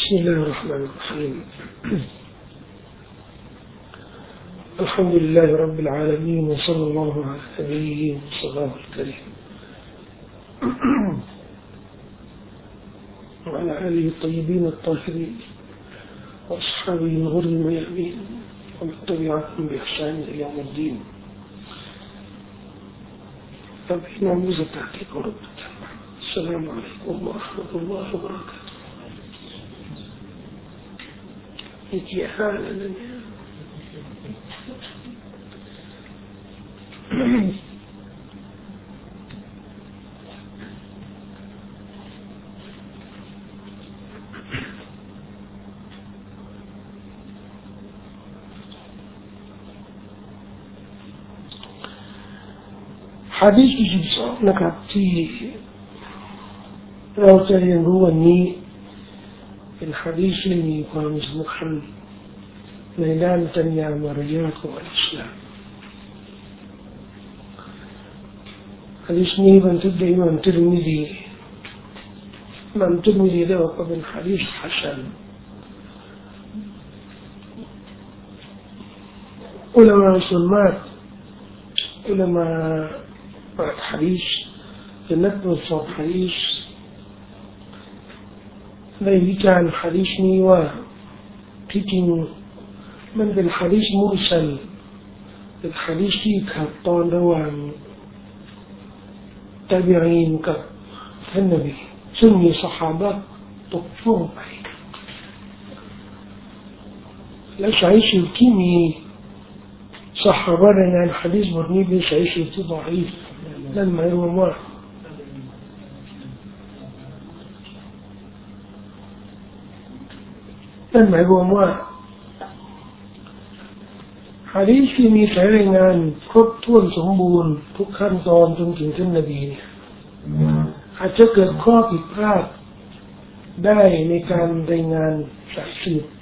بسم الله الرحمن الرحيم الحمد لله رب العالمين وصلى الله على نبيه وصلاه الكريم وعلى آله الطيبين الطاهرين وأصحابه الغر الميامين ومن تبعهم بإحسان إلى يوم الدين. فبين موزة تحقيق ربك. السلام عليكم ورحمة الله وبركاته. يجي حالنا حديثที่นะครับที่เราจะเรียนรู้วันนี้เป็นหะดีษที่มีความสำคัญในด้านจรรยามารยาทของอิสลามหะดีษนี้บันทึกโดยอิหม่ามติรมิซีได้บอกว่าเป็นหะดีษฮัสซันอุลามะส่วนมากอุลามะหะดีษเป็นนักตรวจสอบหะดีษในวิจารณ์หะดีษนี้ว่าที่จริงมันเป็นหะดีษมุรซัลเป็นหะดีษที่ขาดตอนระหว่างตาบีอีนกับท่านนบีซึ่งมีซอฮาบะห์ตกช่วงไปและสายสืบที่มีซอฮาบะห์รายงานหะดีษบทนี้เป็นสายสืบที่ฎออีฟนั่นหมายรวมว่าหะดีษที่มีสายรายงานครบถ้วนสมบูรณ์ทุกขั้นตอนจนถึงท่านนบีเนี่ยอาจจะเกิดข้อผิดพลาดได้ในการรายงานสายสืบ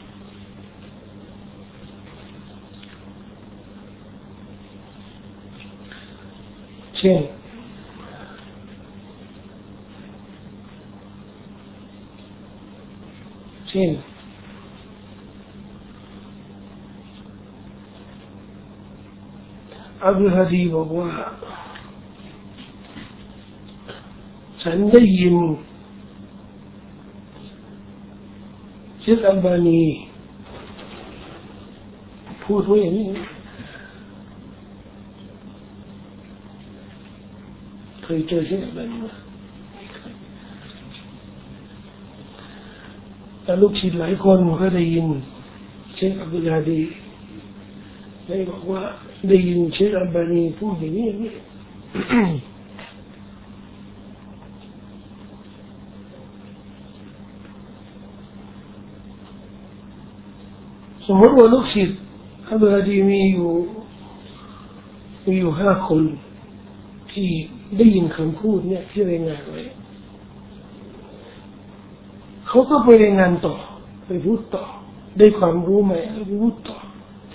เช่นอับดุลฮาดีบอกว่าฉันได้ยินเชคอัลบานีพูดว่าอย่างนี้เคยเจอเชคอัลบานีไหมแต่ลูกศิษย์หลายคนก็ได้ยินเชคอับดุลฮาดีได้บอกว่าได้ยินเชคอัลบานีพูดอย่างนี้สมมติว่าลูกศิษย์อัลบานีมีอยู่5 คนที่ได้ยินคำพูดเนี่ยที่รายงานไว้เขาก็ไปรายงานต่อไปพูดต่อได้ความรู้ใหม่แล้วไปพูดต่อ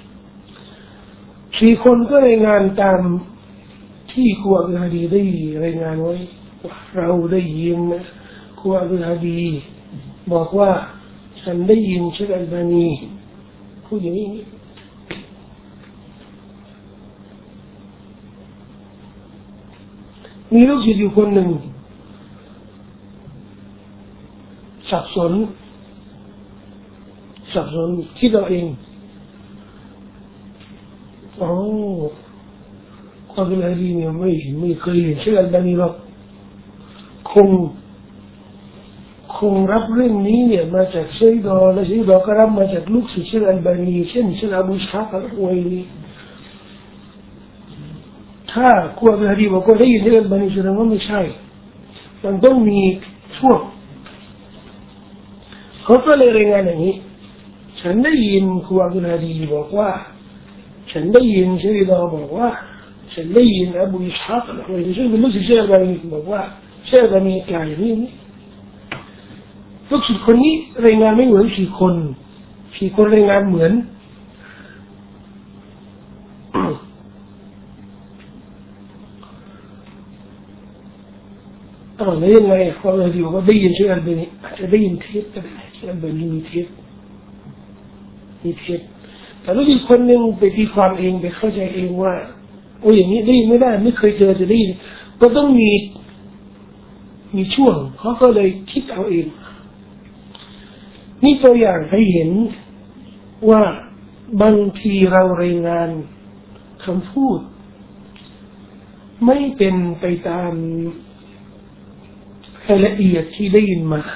4 คนก็รายงานตามที่ครูอับดุลฮาดีได้รายงานไว้ว่าเราได้ยินนะครูอับดุลฮาดีบอกว่าฉันได้ยินเชคอัลบานีพูดอย่างนี้มีลูกศิษย์อยู่คนหนึ่งสับสนคิดเอาเองความเป็นอะไรดีเนี่ยไม่เคยเห็นเชคอัลบานีหรอกคงรับเรื่องนี้เนี่ยมาจากเชคดอและเชคดอก็รับมาจากลูกศิษย์เชคอัลบานีเช่นเชคอบูอิสฮากอัลฮุวัยลีถ้าความเป็นอะไรดีบอกว่าได้ยินเชคอัลบานีแสดงว่าไม่ใช่มันต้องมีช่วงเขาก็เลยรายงานอย่างนี้ฉันได้ยินครูอับดุลฮาดีบอกว่าฉันได้ยินเชคดอบอกว่าฉันได้ยินอบูอิสฮากอัลฮุวัยลีซึ่งเป็นลูกศิษย์เชคอัลบานีบอกว่าเชคอัลบานีกล่าวอย่างนี้ลูกศิษย์คนนี้รายงานไม่เหมือน4 คนรายงานเหมือนแล้วยังไงความเดียวก็ได้ยินเชคอัลบานีอาจจะได้ยินเทปก็ได้เชคอัลบานีมีเทปแต่รู้อีกคนหนึ่งไปตีความเองไปเข้าใจเองว่าโอ้อย่างนี้ได้ไม่ได้ไม่เคยเจอจะได้ยินก็ต้องมีช่วงเขาก็เลยคิดเอาเองนี่ตัวอย่างให้เห็นว่าบางทีเรารายงานคำพูดไม่เป็นไปตามรายละเอียดที่ได้ยินมา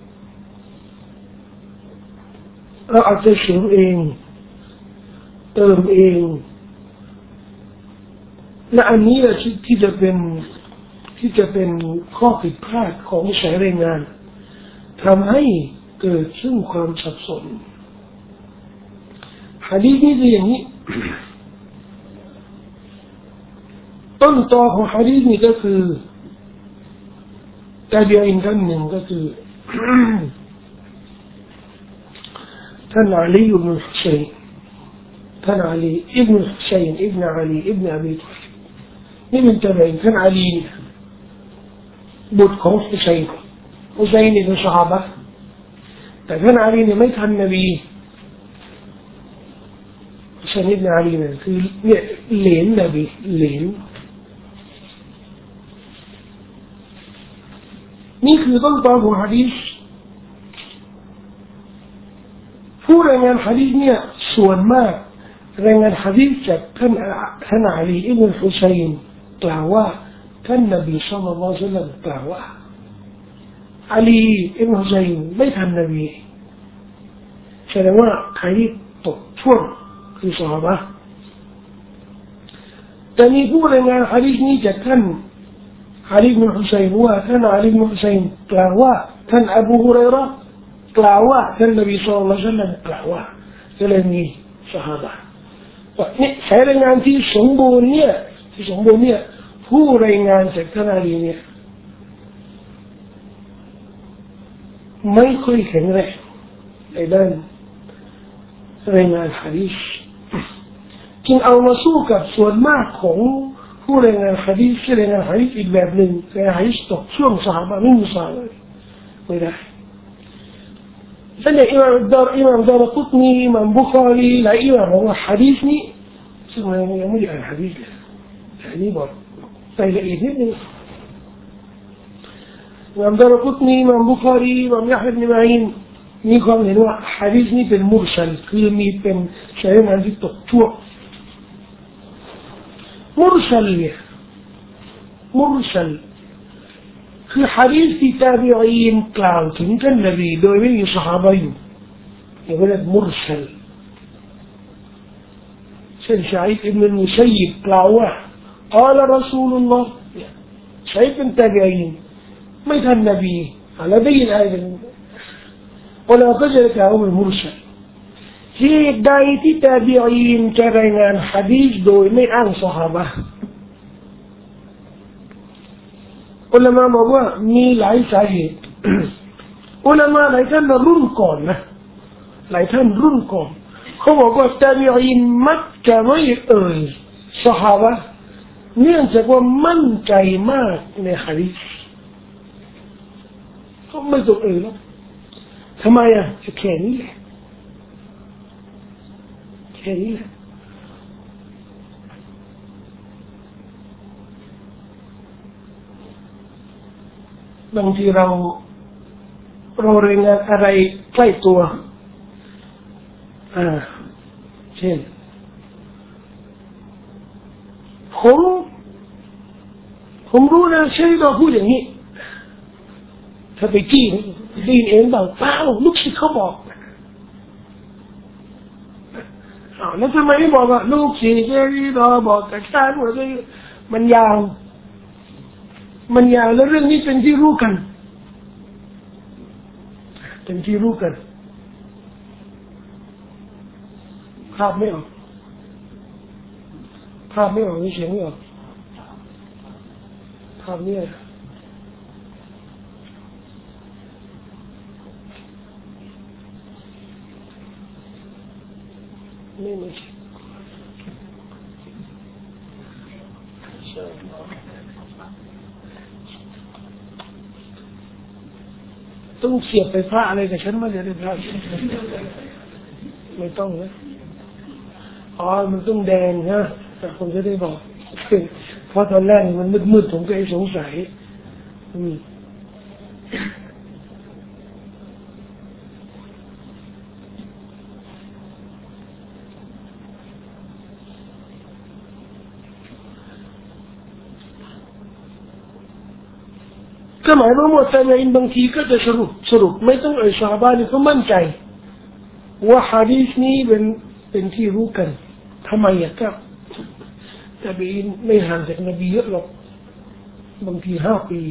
เราอาจจะเสริมเองเติมเองและอันนี้แหละที่จะเป็นข้อผิดพลาดของสายรายงานทำให้เกิดซึ่งความสับสนหะดีษนี้คืออย่างนี้ต้นตอของหะดีษนี้ก็คือตาบีอินท่านหนึ่งก็คือท่านอาลีอิบนุฮุซัยน์ท่านอาลีอิบนุฮุซัยน์อิบนุอาลีอิบนุอบีฏอลิบนี่เป็นตาบีอินท่านอาลีบุตรของฮุซัยน์นี่เป็นซอฮาบะห์แต่ท่านอาลีเนี่ยไม่ทันนบีฮุซัยน์อิบนุอาลีเนี่ยคือเนี่ยเหลนนบีเหลนนี่คือต้นตอของหะดีษผู้รายงานหะดีษเนี่ยส่วนมากรายงานหะดีษจากท่านอาลีอิบนุฮุซัยน์กล่าวว่าท่านนบีศ็อลลัลลอฮุอะลัยฮิวะซัลลัมกล่าวว่าอาลีอิบนุฮุซัยน์ไม่ทันนบีแสดงว่าหะดีษตกช่วงคือซอฮาบะห์แต่มีผู้รายงานหะดีษนี้จากท่านอาลีอิบนุฮุซัยน์ว่าท่านอาลีอิบนุฮุซัยน์กล่าวว่าท่านอบูฮุรัยเราะห์กล่าวว่าท่านนบีศ็อลลัลลอฮุอะลัยฮิวะซัลลัมกล่าวว่าก็เลยมีซอฮาบะห์นี่สายรายงานที่สมบูรณ์เนี่ยผู้รายงานจากท่านอาลีเนี่ยไม่ค่อยแข็งแรงในด้านรายงานหะดีษจึงเอามาสู้กับส่วนมากของผู้รายงานหะดีษที่รายงานหะดีษอีกแบบหนึ่งแต่หะดีษตกช่วงซอฮาบะห์ไม่มีซอฮาบะห์ไม่ได้ฉะนั้นอิหม่ามดารกุตนีอิหม่ามบุคอรีหลายอิหม่ามบอกว่าหะดีษนี้ซึ่งยังไม่ได้อ่านหะดีษเลยอันนี้บอกใส่ละเอียดนิดนึงอิหม่ามดารกุตนีอิหม่ามบุคอรีอิหม่ามยะฮยา อิบนุ มะอีนมีความเห็นว่าหะดีษนี้เป็นมุรซัลคือมีเป็นสายรายงานที่ตกช่วงมุรซัลคือหะดีษที่ตาบีอีนกล่าวถึงท่านนบีโดยไม่มีซอฮาบะห์อยู่เรียกว่ามุรซัลเช่นซะอีดอิบนุลมุซัยยิบกล่าวว่า قال رسول الله ซะอีดเป็นตาบีอีนไม่ทันนบีอะไรได้ยินอะไรولا تجد كلام المرسل ที่ใดที่ตาบีอีนจะรายงานหะดีษโดยไม่อ้างซอฮาบะห์อุลามะบอกว่ามีหลายสาเหตุอุลามะหลายท่านรุ่นก่อนนะหลายท่านรุ่นก่อนเขาบอกว่าตาบีอีนมักจะไม่เอ่ยซอฮาบะห์เนื่องจากว่ามั่นใจมากในหะดีษเขาไม่ต้องเอ่ยหรอกทำไมอ่ะแค่นี้แหละบางทีเรารายงานอะไรใกล้ตัวเช่นผมรู้นะใช่เราพูดอย่างนี้ถ้าไปจี้ดีนเองบอกเปล่าลูกศิษย์เขาบอกแล้วทำไมไม่บอกว่าลูกศิษย์ที่เราบอกแต่ท่านว่ามันยาวแล้วเรื่องนี้เป็นที่รู้กันภาพไม่ออกเสียงไม่ออกภาพเนี่ยไม่มีต้องเสียบไฟฟ้าอะไรกับฉันมาจะได้พระไม่ต้องนะอ๋อมันต้องแดงนะผมจะได้บอกเพราะตอนแรกมันมืดๆผมก็สงสัยก็หมายว่าหมดแต่ในบางทีก็จะสรุปไม่ต้องซอฮาบะห์นี่ก็มั่นใจว่าหะดีษนี้เป็นที่รู้กันทำไมอ่ะครับแต่บีนไม่ห่างจากนบีเยอะหรอกบางที5 ปี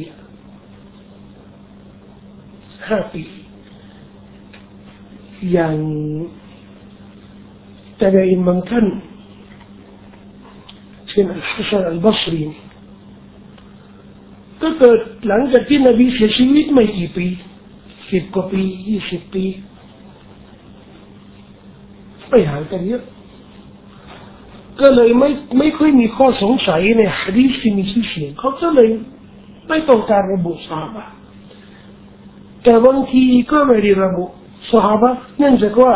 อย่างแต่บีนบางท่านเช่นอัลฮัสซันอัลบัศรีก็เกิดหลังจากที่นบีเสียชีวิตไม่กี่ปี10 กว่าปี20 ปีไม่ห่างกันเยอะก็เลยไม่ค่อยมีข้อสงสัยในหะดีษที่มีชื่อเสียงเขาก็เลยไม่ต้องการระบุซอฮาบะห์แต่บางทีก็ไม่ได้ระบุซอฮาบะห์เนื่องจากว่า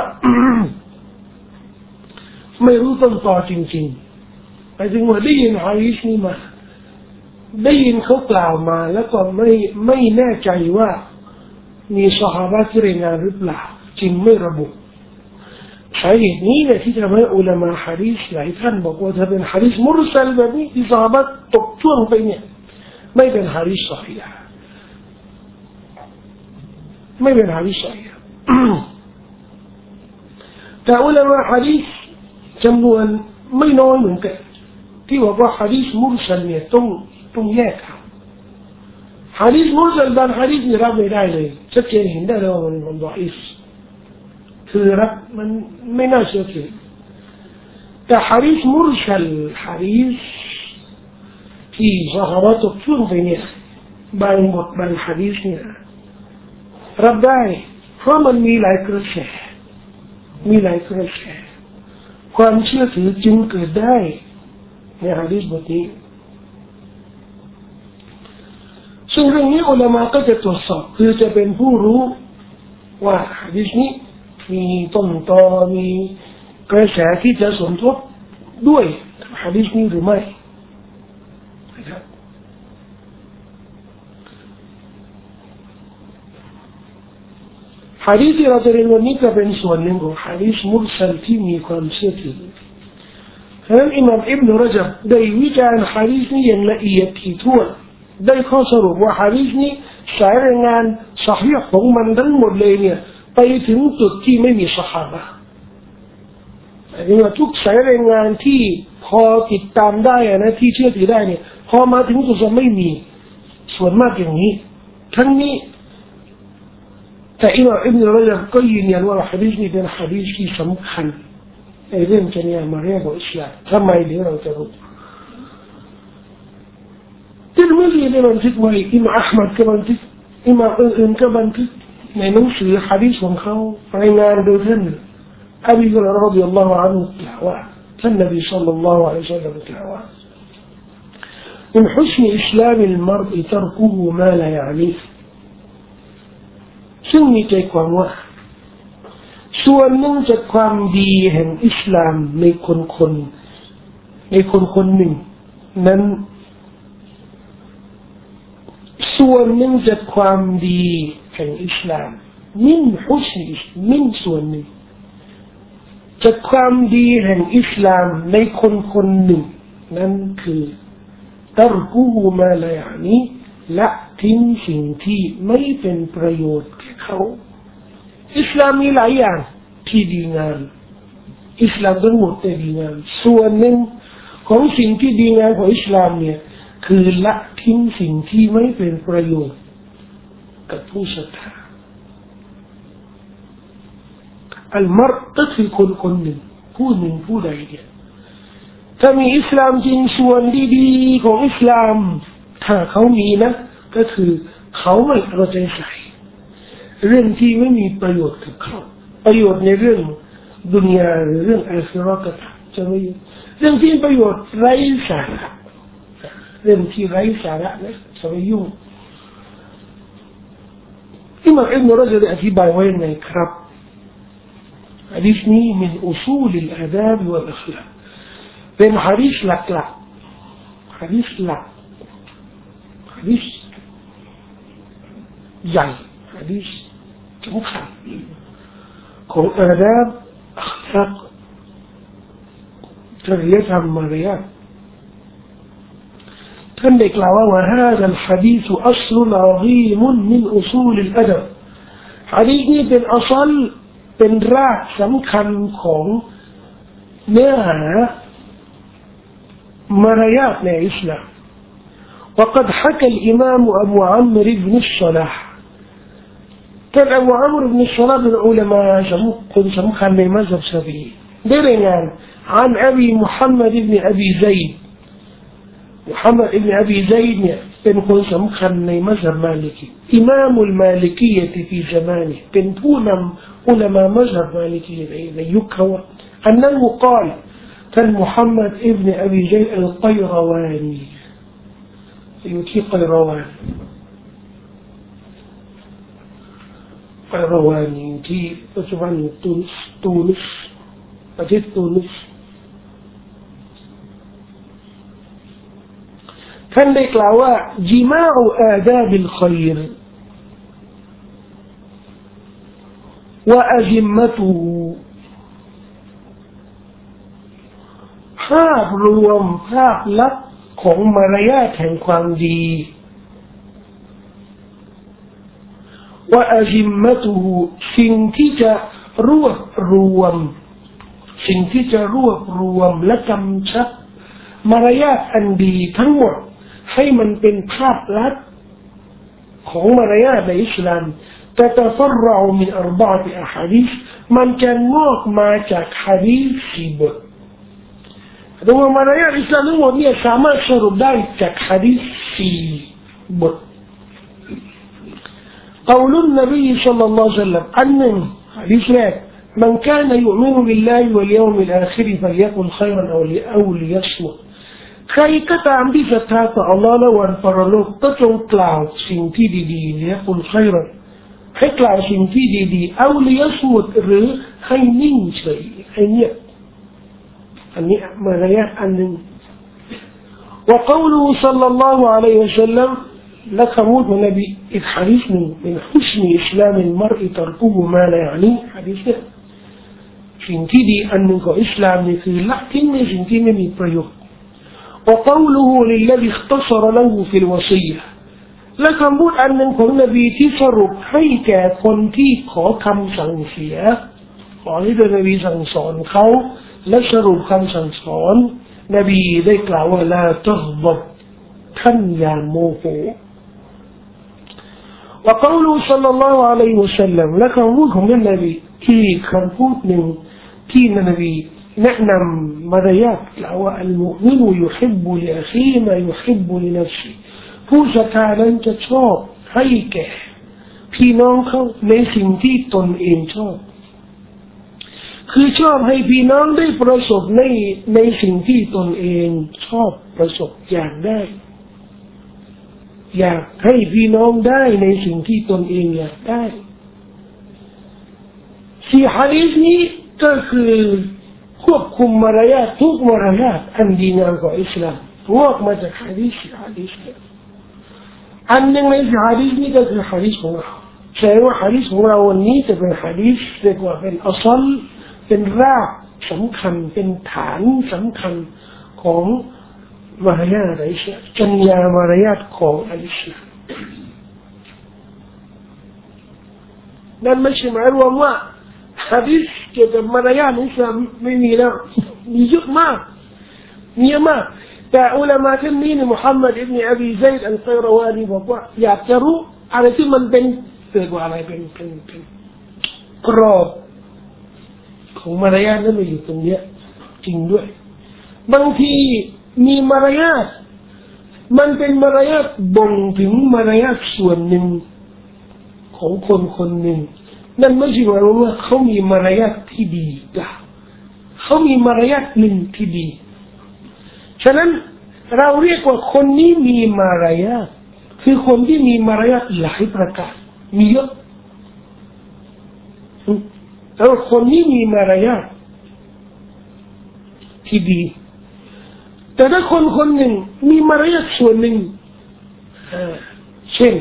ไม่รู้ต้นตอจริงๆหมายถึงว่าได้ยินหะดีษนี้มาได้ยินเขากล่าวมาแล้วก็ไม่แน่ใจว่ามีซอฮาบะห์ที่รายงานหรือเปล่าจึงไม่ระบุสาเหตุนี้เนี่ยที่ทำให้อุลามะหะดีษหลายท่านบอกว่าถ้าเป็นหะดีษมุรซัลแบบนี้ที่ซอฮาบะห์ตกช่วงไปเนี่ยไม่เป็นหะดีษซอฮีฮ์ไม่เป็นหะดีษซอฮีฮ์แต่อุลามะหะดีษจำนวนไม่น้อยเหมือนกันที่บอกว่าหะดีษมุรซัลเนี่ยต้องแยกครับหะดีษมุรซัลบางหะดีษนี่รับไม่ได้เลยชัดเจนเห็นได้เลยว่ามันดออีฟคือรับมันไม่น่าเชื่อถือแต่หะดีษมุรซัลหะดีษที่ซอฮาบะห์ตกช่วงไปเนี่ยบางบทบางหะดีษเนี่ยรับได้เพราะมันมีหลายกระแสความเชื่อถือจึงเกิดได้ในหะดีษบทนี้ซึ่งเรื่องนี้อุลามะก็จะตรวจสอบคือจะเป็นผู้รู้ว่าหะดีษนี้มีต้นตอมีกระแสที่จะสมทบด้วยหะดีษนี้หรือไม่นะครับหะดีษที่เราจะเรียนวันนี้ก็เป็นส่วนหนึ่งของหะดีษมุรซัลที่มีความเชื่อถือฉะนั้นอิหม่ามอิบนุรญับได้วิจารณ์หะดีษนี้อย่างละเอียดถี่ถ้วนได้ข้อสรุปว่าหะดีษนี้สายรายงานซอฮีฮ์ของมันทั้งหมดเลยเนี่ยไปถึงจุดที่ไม่มีซอฮาบะห์หมายถึงว่าทุกสายรายงานที่พอติดตามได้นะที่เชื่อถือได้เนี่ยพอมาถึงจุดที่ไม่มีส่วนมากอย่างนี้ทั้งนี้แต่อิหม่ามอิบนุรญับก็ยืนยันว่าหะดีษนี้เป็นหะดีษที่สำคัญในเรื่องจริยธรรมเรื่องของอิสลามทำไมเดี๋ยวเราจะรู้ترمذي لمن تكوي إمام أحمد كمان تك إمام كمان تكในหนังสือหะดีษของเขารายงานโดยท่านอบีฮุรอยเราะห์รฎิยัลลอฮุอันฮุกล่าวว่าท่านนบีศ็อลลัลลอฮุอะลัยฮิวะซัลลัมกล่าวว่า من حسن إسلام المرء تركه ما لا يعنيه ซึ่งมีใจความว่าส่วนหนึ่งจากความดีแห่งอิสลามในคนหนึ่งนั้นส่วนหนึ่งจากความดีแห่งอิสลามมินส่วนหนึ่งจากความดีแห่งอิสลามในคนหนึ่งนั่นคือตรกูมาลานีละทิ้งสิ่งที่ไม่เป็นประโยชน์แก่เขาอิสลามมีหลายอย่างที่ดีงามอิสลามทั้งหมดแต่ดีงามส่วนหนึ่งของสิ่งที่ดีงามของอิสลามเนี่ยคือละทิ้งสิ่งที่ไม่เป็นประโยชน์กับผู้ศรัทธาอัลมัรก็คือคนหนึ่งผู้ใดเนี่ยถ้ามีอิสลามจริงส่วนดีๆของอิสลามถ้าเขามีนะก็คือเขาไม่เอาใจใส่เรื่องที่ไม่มีประโยชน์กับเขาประโยชน์ในเรื่องดุนยาหรือเรื่องอาคิเราะห์ก็จะไม่เรื่องที่ประโยชน์ไร้สาระเรื่องที่ไร้สาระนะจะไม่ยุ่งอิหม่ามอิบนุรอญะฮ์ได้อธิบายไว้ยังไงครับหะดีษนี้من أصول الآداب والأخلاقเป็นหะดีษหลักๆหะดีษหลักหะดีษใหญ่หะดีษสำคัญของอาดับอัคลากจริยธรรมมารยาทท่านได้กล่าวว่าوهذا الحديث أصل عظيم من أصول الأدب หะดีษนี้เป็นอัศลเป็นรากสำคัญของเนื้อหามารยาทในอิสลาม وقد حكى الإمام أبو عمرو بن الصلاح كان أبو عمرو بن الصلاح من علماء سمكن من مذهب شافعي درنا عن أبي محمد بن أبي زيد محمد بن أبي زيدเป็นคนสำคัญในมัซฮับมาลิกีอิมามอัลมาลิกียะที่زمانهเป็นผู้นำอุลามะมัซฮับมาลิกีในยุคเขาอันนั้นกล่าวท่านมุฮัมมัดอิบนุอบีซัยดอัลไกรวานีอยู่ที่ไกรวานีที่ปัจจุบันตูนิสประเทศตูนิสท่านได้กล่าวว่าจิมาอุอาดาบิลค็อยรวะอะซิมมะตุภาพรวมภาพลักษณ์ของมารยาทแห่งความดีวะอะซิมมะตุสิ่งที่จะรวบรวมและกำชับมารยาทอันดีทั้งหมดให้มันเป็นภาพลักษณ์ของมารยาทในอิสลามتتفرع من 4 أحاديث มันจะงอกมาจากหะดีษ4 บทแต่ว่ามารยาทอิสลามทั้งหมดเนี่ยสามารถสรุปได้จากหะดีษ4 บท قول النبي صلى الله عليه وسلم أن حديث ذاك من كان يؤمن بالله واليوم الآخر فليقل خيرا أو ليصمت ใครก็ตามที่ศรัทธาต่ออัลลอฮ์และวันปรโลกก็จงกล่าวสิ่งที่ดีๆเนี่ยกุลไครอนให้กล่าวสิ่งที่ดีๆเอาลิยสมุดหรือให้นิ่งเฉยให้เงียบอันนี้มารยาทอันหนึ่งوقوله صلى الله عليه وسلم لك موت من نبي الحديث من حسن إسلام المرء تركه ما لا يعني حديثสิ่งที่ดีอันหนึ่งของอิสลามนี่คือละทิ้งในสิ่งที่ไม่มีประโยชน์وقوله للذي اختصر له في الوصية และคำพูดอันหนึ่งของนบีที่สรุปให้แก่คนที่ขอคำสั่งเสียขอให้นบีสั่งสอนเขาและสรุปคำสั่งสอนนบีได้กล่าวว่าลาตัฆฎบท่านอย่าโมโหوقوله صلى الله عليه وسلم และคำพูดของนบีที่คำพูดหนึ่งที่นบีแนะนำมารยาทกล่าวว่าอัลมุมินยุฮิบบุลิอะคีมายุฮิบบุลินัฟซิผู้ศรัทธานั้นจะชอบให้แก่พี่น้องเขาในสิ่งที่ตนเองชอบคือชอบให้พี่น้องได้ประสบในสิ่งที่ตนเองชอบประสบอยากได้อยากให้พี่น้องได้ในสิ่งที่ตนเองอยากได้สี่หะดีษนี้ก็คือควบคุมมารยาททุกมารยาทอันดีงามของอิสลามงอกมาจากหะดีษอันหนึ่งในหะดีษนี้ก็คือหะดีษของเราแสดงว่าหะดีษของเราวันนี้จะเป็นหะดีษเรียกว่าเป็นอัศลเป็นรากสำคัญเป็นฐานสำคัญของมารยาทในอิสลามจรรยามารยาทของอิสลามนั่นไม่ใช่หมายรวมว่าหะดีษเกี่ยวกับมารยาทอิสลามไม่มีแล้วมีเยอะมากแต่อุลามะท่านนี้มุฮัมมัดอิบนุอบีซัยดอัลไกรวานีบอกว่าอยากจะรู้อะไรที่มันเป็นเกิดว่าอะไรเป็นกรอบของมารยาทนั้นมันอยู่ตรงนี้จริงด้วยบางทีมีมารยาทมันเป็นมารยาทบ่งถึงมารยาทส่วนหนึ่งของคนหนึ่งนั่นไม่ใช่หมายว่าเขามีมารยาทที่ดีนะเขามีมารยาทหนึ่งที่ดีฉะนั้นเราเรียกว่าคนนี้มีมารยาทคือคนที่มีมารยาทหลายประการมีเยอะแล้วคนนี้มีมารยาทที่ดีแต่ถ้าคนคนหนึ่งมีมารยาทส่วนหนึ่งเช่น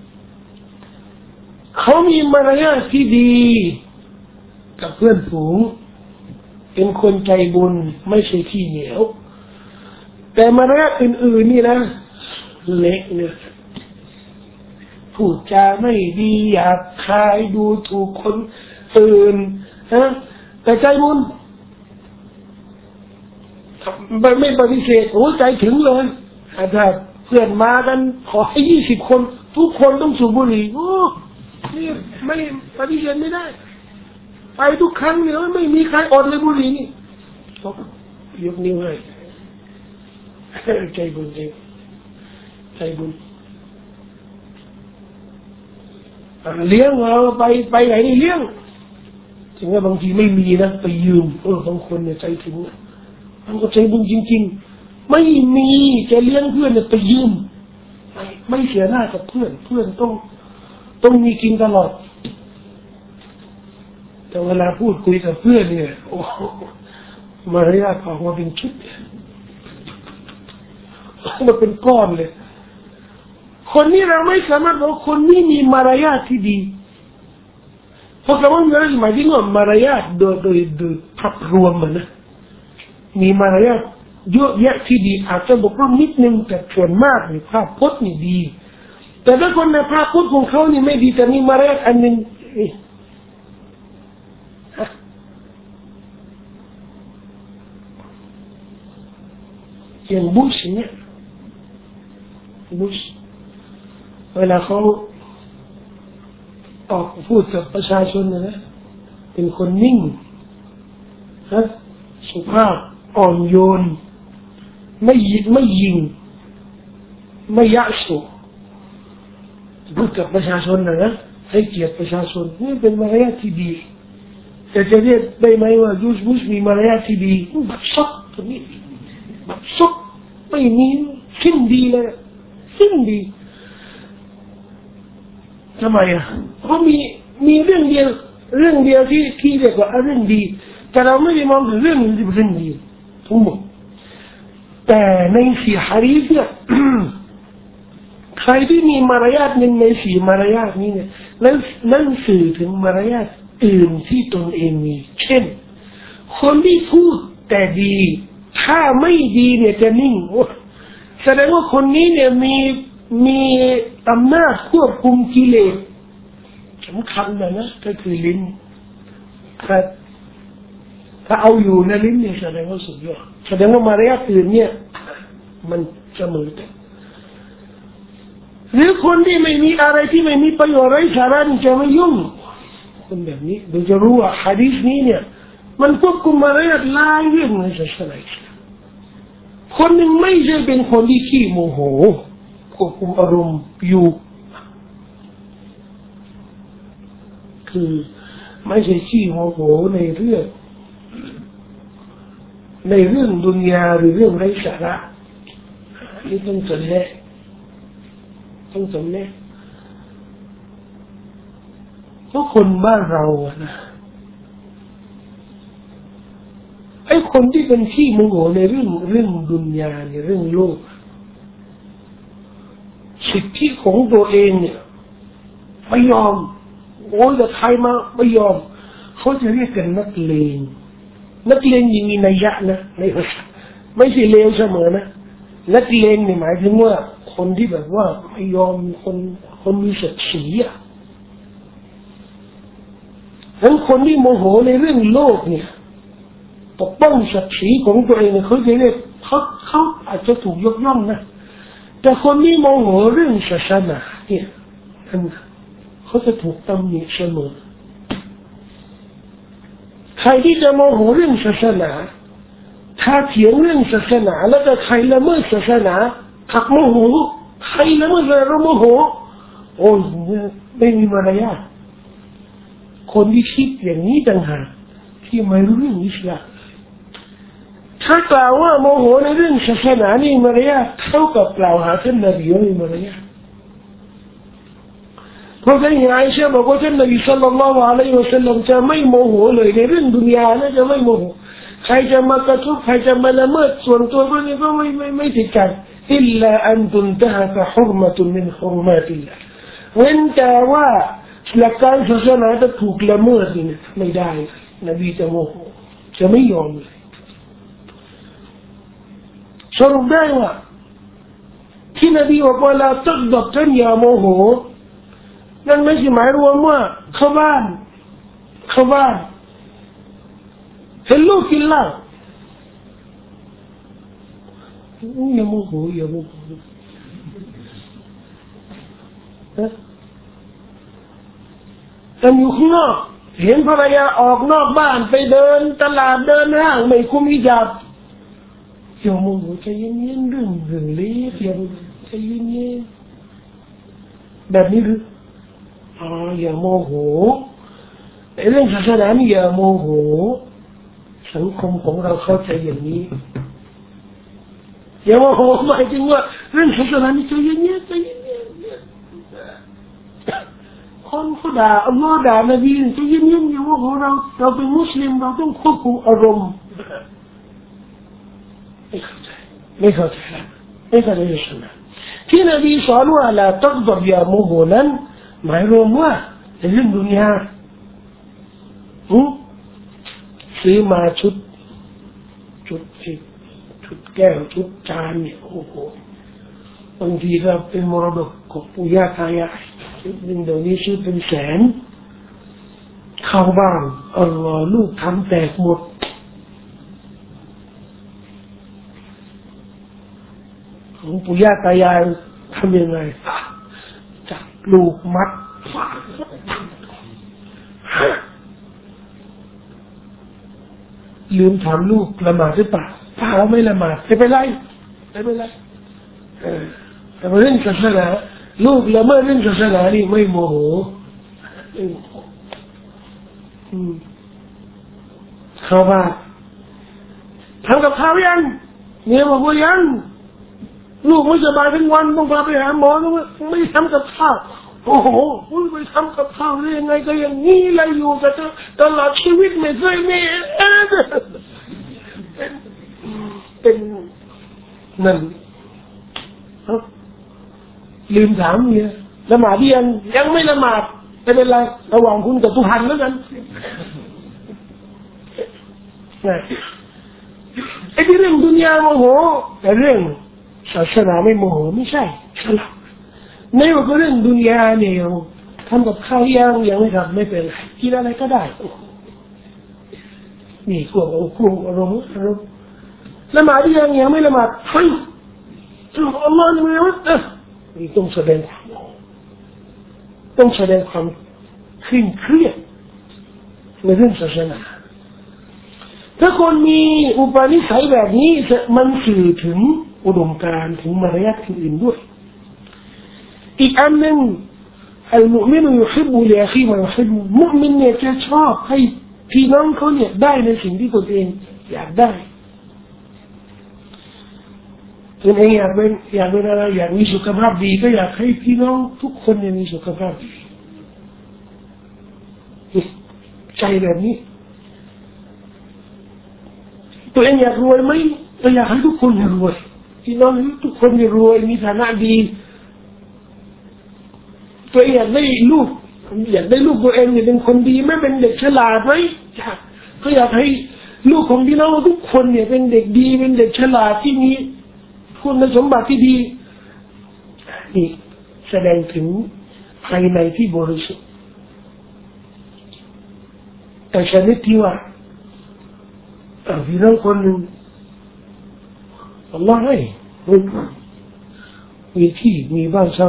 เขามีมารยาทที่ดีกับเพื่อนฝูงเป็นคนใจบุญไม่ใช่ขี้เหนียวแต่มารยาทอื่นๆนี่นะเละเนี่ยพูดจาไม่ดีหยาบคายดูถูกคนอื่นแต่ใจบุญไม่ปฏิเสธโอ้ใจถึงเลยถ้าเพื่อนมากันขอให้20 คนทุกคนต้องสูบบุหรี่โอ้นี่ไม่ปฏิเสธไม่ได้ไปทุกครั้งเนี่ยไม่มีใครอดเลยบุหรี่นี่ยกนิ้วให้ใจบุญใจบุญเลี้ยงเราไปไหนนี่เลี้ยงถึงว่าบางทีไม่มีนะไปยืมบางคนเนี่ยใจถึงมันก็ใจบุญจริงๆไม่มีจะเลี้ยงเพื่อนเนี่ยไปยืมไม่เสียหน้ากับเพื่อนต้องมีกินตลอดแต่เวลาพูดคุยกับเพื่อนเนี่ยโอ้มารยาทออกมาเป็นชุดมาเป็นก้อนเลยคนนี้เราไม่สามารถบอกคนนี้มีมารยาทที่ดีเพราะคำว่ามารยาทหมายถึงว่ามารยาทโดยภาพรวมมันนะมีมารยาทเยอะแยะที่ดีอาจจะบกพร่องนิดนึงแต่ส่วนมากในภาพพจน์นี่ดีแต่ถ้าคนในภาพพจน์ของเขานี่ไม่ดีแต่มีมารยาทอันนึงอย่างบุชเนี่ยบุชเวลาเขาออกพูดกับประชาชนนะเป็นคนนิ่งสุภาพอ่อนโยนไม่ยิงไม่ยะโสพูดกับประชาชนนะให้เกียรติประชาชนนี่เป็นมารยาทที่ดีแต่จะเรียกได้ไหมว่าบุชมีมารยาทที่ดีบัดซบตัวนี้บัดซบไม่มีสิ้นดีเลยสิ้นดีทำไมเพราะมีเรื่องเดียวที่เรียกว่าเรื่องดีแต่เราไม่ได้มองถึงเรื่องนี้เป็นเรื่องดีทั้งหมดแต่ในสี่หะดีษเนี่ย ใครที่มีมารยาทหนึ่งในสี่มารยาทนี้เนี่ยนั่นสื่อถึงมารยาทอื่นที่ตนเองมีเช่นคนที่พูดแต่ดีถ้าไม่ดีเนี่ยจะนิ่งแสดงว่าคนนี้เนี่ยมีอำนาจควบคุมกิเลสสำคัญนะก็คือลิ้นถ้าเอาอยู่ในลิ้นเนี่ยแสดงว่าสุดยอดแสดงว่ามารยาทอื่นเนี่ยมันเสมอกันหรือคนที่ไม่มีอะไรที่ไม่มีประโยชน์ไร้สาระจะไม่ยุ่งคนแบบนี้โดยจะรู้ว่าหะดีษนี้เนี่ยมันควบคุมมารยาทหลายเรื่องในศาสนาคนหนึ่งไม่ใช่เป็นคนที่ขี้โมโหควบคุมอารมณ์อยู่คือไม่ใช่ขี้โมโหในเรื่องดุนยาหรือเรื่องไร้สาระนี่ต้องสนแน่เพราะคนบ้านเราอะนะไอ้คนที่เป็นขี้โมโหในเรื่องดุนยาในเรื่องโลกสิทธิของตัวเองเนี่ยไม่ยอมโอ้ยแต่ใครมาไม่ยอมเขาจะเรียกกันนักเลงยังมีนัยยะนะในภาษาไม่ใช่เลวเสมอนะนักเลงเนี่ยหมายถึงว่าคนที่แบบว่าไม่ยอมคนมีศักดิ์ศรีอ่ะทั้งคนที่โมโหในเรื่องโลกเนี่ยปกป้องศักดิ์ศรีของตัวเองเขาจะเรียกเขาอาจจะถูกยกย่องนะแต่คนที่โมโหเรื่องศาสนาเนี่ยเขาจะถูกตำหนิเสมอใครที่จะโมโหเรื่องศาสนาถ้าเถียงเรื่องศาสนาแล้วก็ใครละเมิดศาสนาขับโมโหใครละเมิดเราโมโหโอ้ยไม่มีมารยาทคนที่คิดอย่างนี้ต่างหากที่ไม่รู้เรื่องอิสลามถ้ากล่าวว่าโมโหในเรื่องศาสนานี่มารยาทเท่ากับกล่าวหาท่านนบีว่ามีมารยาทเพราะฉะนั้นไอเชาบอกว่าท่านนบีศ็อลลัลลอฮุอะลัยฮิวะซัลลัมจะไม่โมโหเลยในเรื่องดุนยานะจะไม่โมโหใครจะมากระทบใครจะมาละเมิดส่วนตัวพวกนี้ก็ไม่ติดใจอิลลาอันตุนตะฮะฮุรมะตุนมินฮุรมาติลลาห์เว้นแต่ว่าหลักการศาสนาจะถูกละเมิดนี่ไม่ได้นบีจะโมโหจะไม่ยอมเลยสรุปได้ว่าที่นบีบอกว่าลาตักดับท่านอย่าโมโหนั่นไม่ใช่หมายรวมว่าเข้าบ้านเห็นลูกกินเหล้าอย่าโมโหแต่อยู่ข้างนอกเห็นภรรยาออกนอกบ้านไปเดินตลาดเดินห้างไม่คุมฮิญาบอย่าโมโหใจเย็นๆเรื่องเล็กใจเย็นๆแบบนี้หรืออย่าโมโหเรื่องศาสนานี่อย่าโมโหสังคมของเราเข้าใจอย่างนี้อย่าโมโหหมายถึงว่าเรื่องศาสนานี่ใจเย็นๆคนเขาด่าอัลลอฮ์ด่านบีใจเย็นๆอย่าโมโหเราเป็นมุสลิมเราต้องควบคุมอารมณ์ไม่เข้าใจศาสนาที่นบีสอนว่าลาตักดับอย่าโมโหนั้นหมายรวมว่าในเรื่องดุนยาซื้อมาชุดแก้วชุดจานเนี่ยโอ้โหบางทีก็เป็นมรดกของปู่ย่าตายายชุดหนึ่งเดี๋ยวนี้ซื้อเป็นแสนเข้าบ้านลูกทำแตกหมดของปู่ย่าตายายทำยังไงจับลูกมัดลืมถามลูกละหมาดหรือเปล่าถ้าเขาไม่ละหมาดไม่เป็นไรแต่เรื่องศาสนาลูกละเมิดเรื่องศาสนานี่ไม่โมโหเขาว่าทำกับข้าวยังเนี่ยบอกว่ายังลูกไม่สบายทั้งวันต้องพาไปหาหมอต้องไม่ทำกับข้าวโอ้โหไปทำกับข้าวได้ยังไงก็อย่างนี้เลยอยู่กับตลอดชีวิตไม่เคยมีเป็นนั่นลืมถามเนี่ยละหมาดยังไม่ละหมาดไม่เป็นไรระหว่างคุณกับตุหันแล้วกันไอ้ที่เรื่องดุนยาโมโหแต่เรื่องศาสนาไม่โมโหไม่ใช่สลับในว่าเรื่องดุนยาเนี่ยทำกับข้าวยังไม่ทำไม่เป็นไรกินอะไรก็ได้นี่ควบอารมณ์ละหมาดยังไม่ละหมาดเฮ้ยอัลลอฮ์นี่มันนี่ต้องแสดงความเครียดในเรื่องศาสนาถ้าคนมีอุปนิสัยแบบนี้มันสื่อถึงอุดมการณ์ถึงมารยาทอื่นด้วยอีกอันหนึ่งอัลมุมินยุฮิบบุลิอาคีมายุฮิบมุมินเนี่ยจะชอบให้พี่น้องเขาเนี่ยได้ในสิ่งที่ตนเองอยากได้ตนเองอยากเป็นอะไรอยากมีสุขภาพดีก็อยากให้พี่น้องทุกคนเนี่ยมีสุขภาพดีใจแบบนี้ตัวเองอยากรวยไหมก็อยากให้ทุกคนรวยพี่น้องทุกคนรวยมีฐานะดีตัวเองอยากได้ลูกตัวเองเนี่ยเป็นคนดีไม่เป็นเด็กฉลาดไหมก็อยากให้ลูกของพี่น้องทุกคนเนี่ยเป็นเด็กดีเป็นเด็กฉลาดที่มีคุณสมบัติที่ดีนี่แสดงถึงภายในที่บริสุทธิ์แต่ชนิดที่ว่าพี่น้องคนหนึ่งอัลลอฮ์ให้มีที่มีบ้านเช่า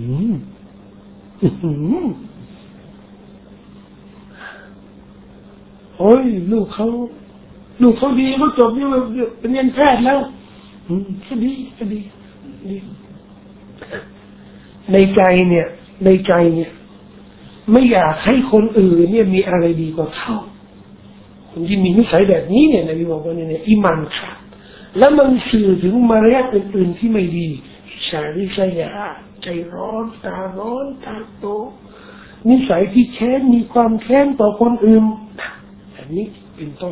โอ้ยลูกเขาดีเขาจบนี่เป็นเรียนแพทย์แล้วก็ดีในใจเนี่ยไม่อยากให้คนอื่นเนี่ยมีอะไรดีกว่าเขาคนที่มีนิสัยแบบนี้เนี่ยนบีบอกว่าเนี่ยอิมานขาดแล้วมันสื่อถึงมารยาทอื่นๆที่ไม่ดีชาริษยาใจร้อนตาโตนิสัยที่แค้นมีความแค้นต่อคนอื่นอันนี้เป็นต้น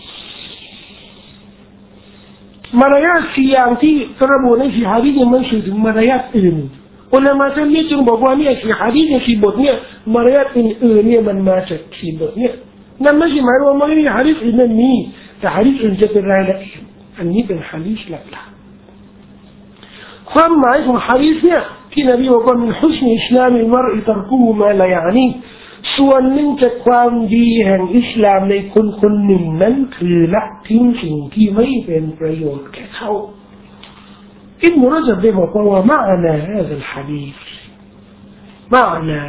มารยาทสี่อย่างที่ระบุในสี่หะดีษมันสื่อถึงมารยาทอื่นอุลามะท่านนี้จึงบอกว่าเนี่ยสี่หะดีษเนี่ยสี่บทเนี่ยมารยาทอื่นเนี่ยมันมาจากสี่บทเนี่ยนั่นไม่ใช่หมายว่าไม่มีหะดีษอื่นนั้นมีแต่หะดีษอื่นจะเป็นรายละเอียดอันนี้เป็นหะดีษหลักๆความหมายของหะดีษเนี่ยที่นบีบอกว่าمن حسن إسلام المرء تركه ما لا يعنيهส่วนหนึ่งจากความดีแห่งอิสลามในคนคนหนึ่งนั้นคือละทิ้งสิ่งที่ไม่เป็นประโยชน์แก่เขาอิบนุรจับได้บอกว่าمعنى هذا الحديث معنى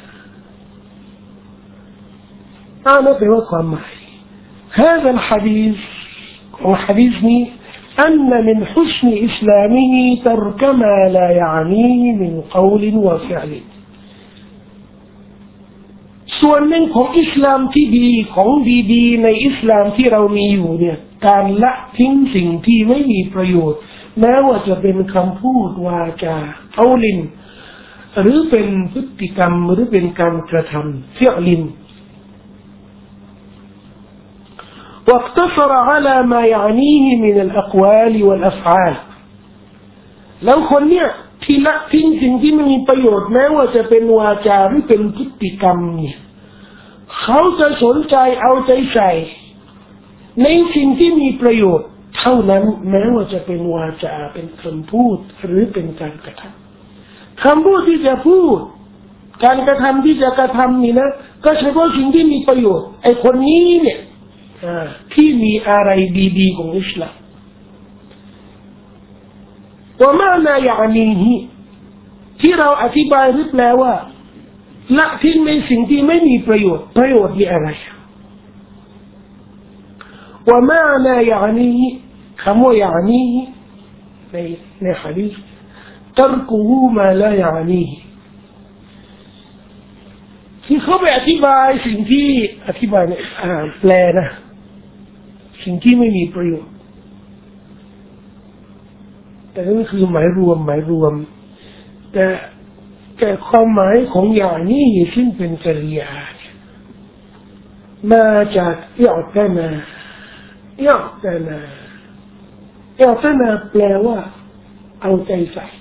แปลว่าความหมาย هذا الحديث ของหะดีษนี้ أن من حسن إسلامه ترك ما لا يعنيه من قول وفعلส่วนหนึ่งของอิสลามที่ดีของดีๆในอิสลามที่เรามีอยู่เนี่ยการละทิ้งสิ่งที่ไม่มีประโยชน์แม้ว่าจะเป็นคำพูดวาจาเอาลินหรือเป็นพฤติกรรมหรือเป็นการกระทำเฟิอลินواقتصر على ما يعنيه من الأقوال والأفعال แล้วคนเนี่ยที่ละทิ้งสิ่งที่ไม่มีประโยชน์แม้ว่าจะเป็นวาจาหรือเป็นพฤติกรรมเนี่ยเขาจะสนใจเอาใจใส่ในสิ่งที่มีประโยชน์เท่านั้นแม้ว่าจะเป็นวาจาเป็นคำพูดหรือเป็นการกระทำคำพูดที่จะพูดการกระทำที่จะกระทำนี่นะก็เฉพาะสิ่งที่มีประโยชน์ไอ้คนนี้เนี่ยที่มีอะไรดีๆของอิสลามว่ามานาอย่างนี้ที่เราอธิบายหรือแปลว่าละทิ้งในสิ่งที่ไม่มีประโยชน์มีอะไรว่ามานาอย่างนี้คำว่าอย่างนี้ในหะดีษตรกุฮูมาลาอย่างนี้ที่เขาไปอธิบายสิ่งที่อธิบายเนี่ยแปลนะสิ่งที่ไม่มีประโยชน์แต่นั่นคือหมายรวมแต่ความหมายของอย่างนี้ซึ่งเป็นกริยามาจากอิอ์ตนาแปลว่าเอาใจใส่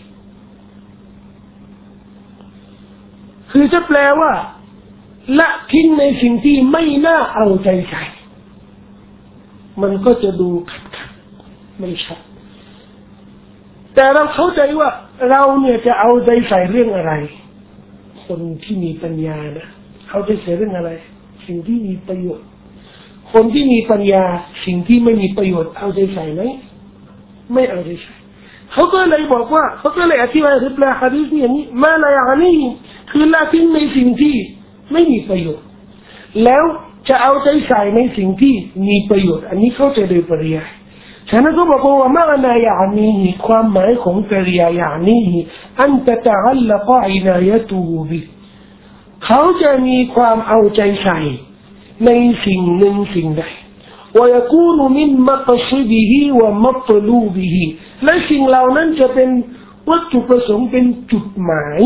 คือจะแปลว่าละทิ้งในสิ่งที่ไม่น่าเอาใจใส่มันก็จะดูขัดไม่ชัดแต่เราเข้าใจว่าเราเนี่ยจะเอาใจใส่เรื่องอะไรคนที่มีปัญญานะเอาใจใส่เรื่องอะไรสิ่งที่มีประโยชน์คนที่มีปัญญาสิ่งที่ไม่มีประโยชน์เอาใจใส่ไหมไม่เอาใจใส่เขาก็เลยบอกว่าเขาก็เลยอธิบายหรือแปลหะดีษนี้อย่างนี้มาลาอย่างนี้คือละทิ้งในสิ่งที่ไม่มีประโยชน์แล้วจะเอาใจใส่ในสิ่งที่มีประโยชน์อันนี้เข้าใจโดยปริยายฉะนั้นก็บอกว่ามานาอย่างนี้ความหมายของกริยาอย่างนี้อันตะตะอัลละกะอินายะตูบิเขาจะมีความเอาใจใส่ในสิ่งหนึ่งสิ่งใดويكون من مقصده ومطلوبه และสิ่งเหล่านั้นจะเป็นวัตถุประสงค์เป็นจุดหมาย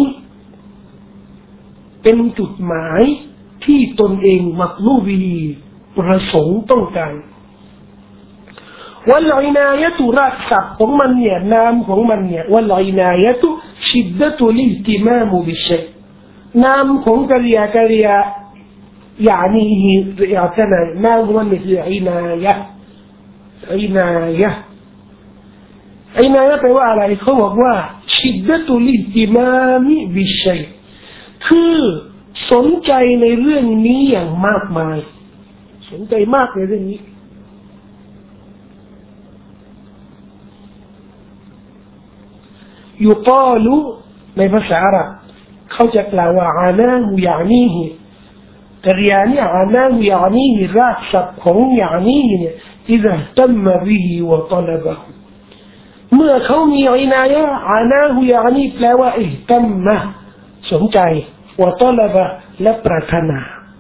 ที่ตนเองมัตลูบีประสงค์ต้องการวัลอินายะตุรักษาของมันเนี่ยนามของมันเนี่ยวัลอินายะตุชิดดะตุลิติมามุบิชัยนามของกริยาيعني يعتنى ما هو مثل عناية แปลว่าอะไรเขาบอกว่าชิดดะตุลิติมามิบิชัยคือสนใจในเรื่องนี้อย่างมากมายสนใจมากในเรื่องนี้ยุกาลุในภาษาอาหรับเขาจะกล่าวว่าอานาหูอย่างนี้กริยานี้อานาหูอย่างนี้รากศัพท์ของอย่างนี้เนี่ย إذا اهتم به وطلبه เมื่อเขามีอินายะอานาหูอย่างนี้แปลว่าاهتمสนใจوطلب และปรารถนา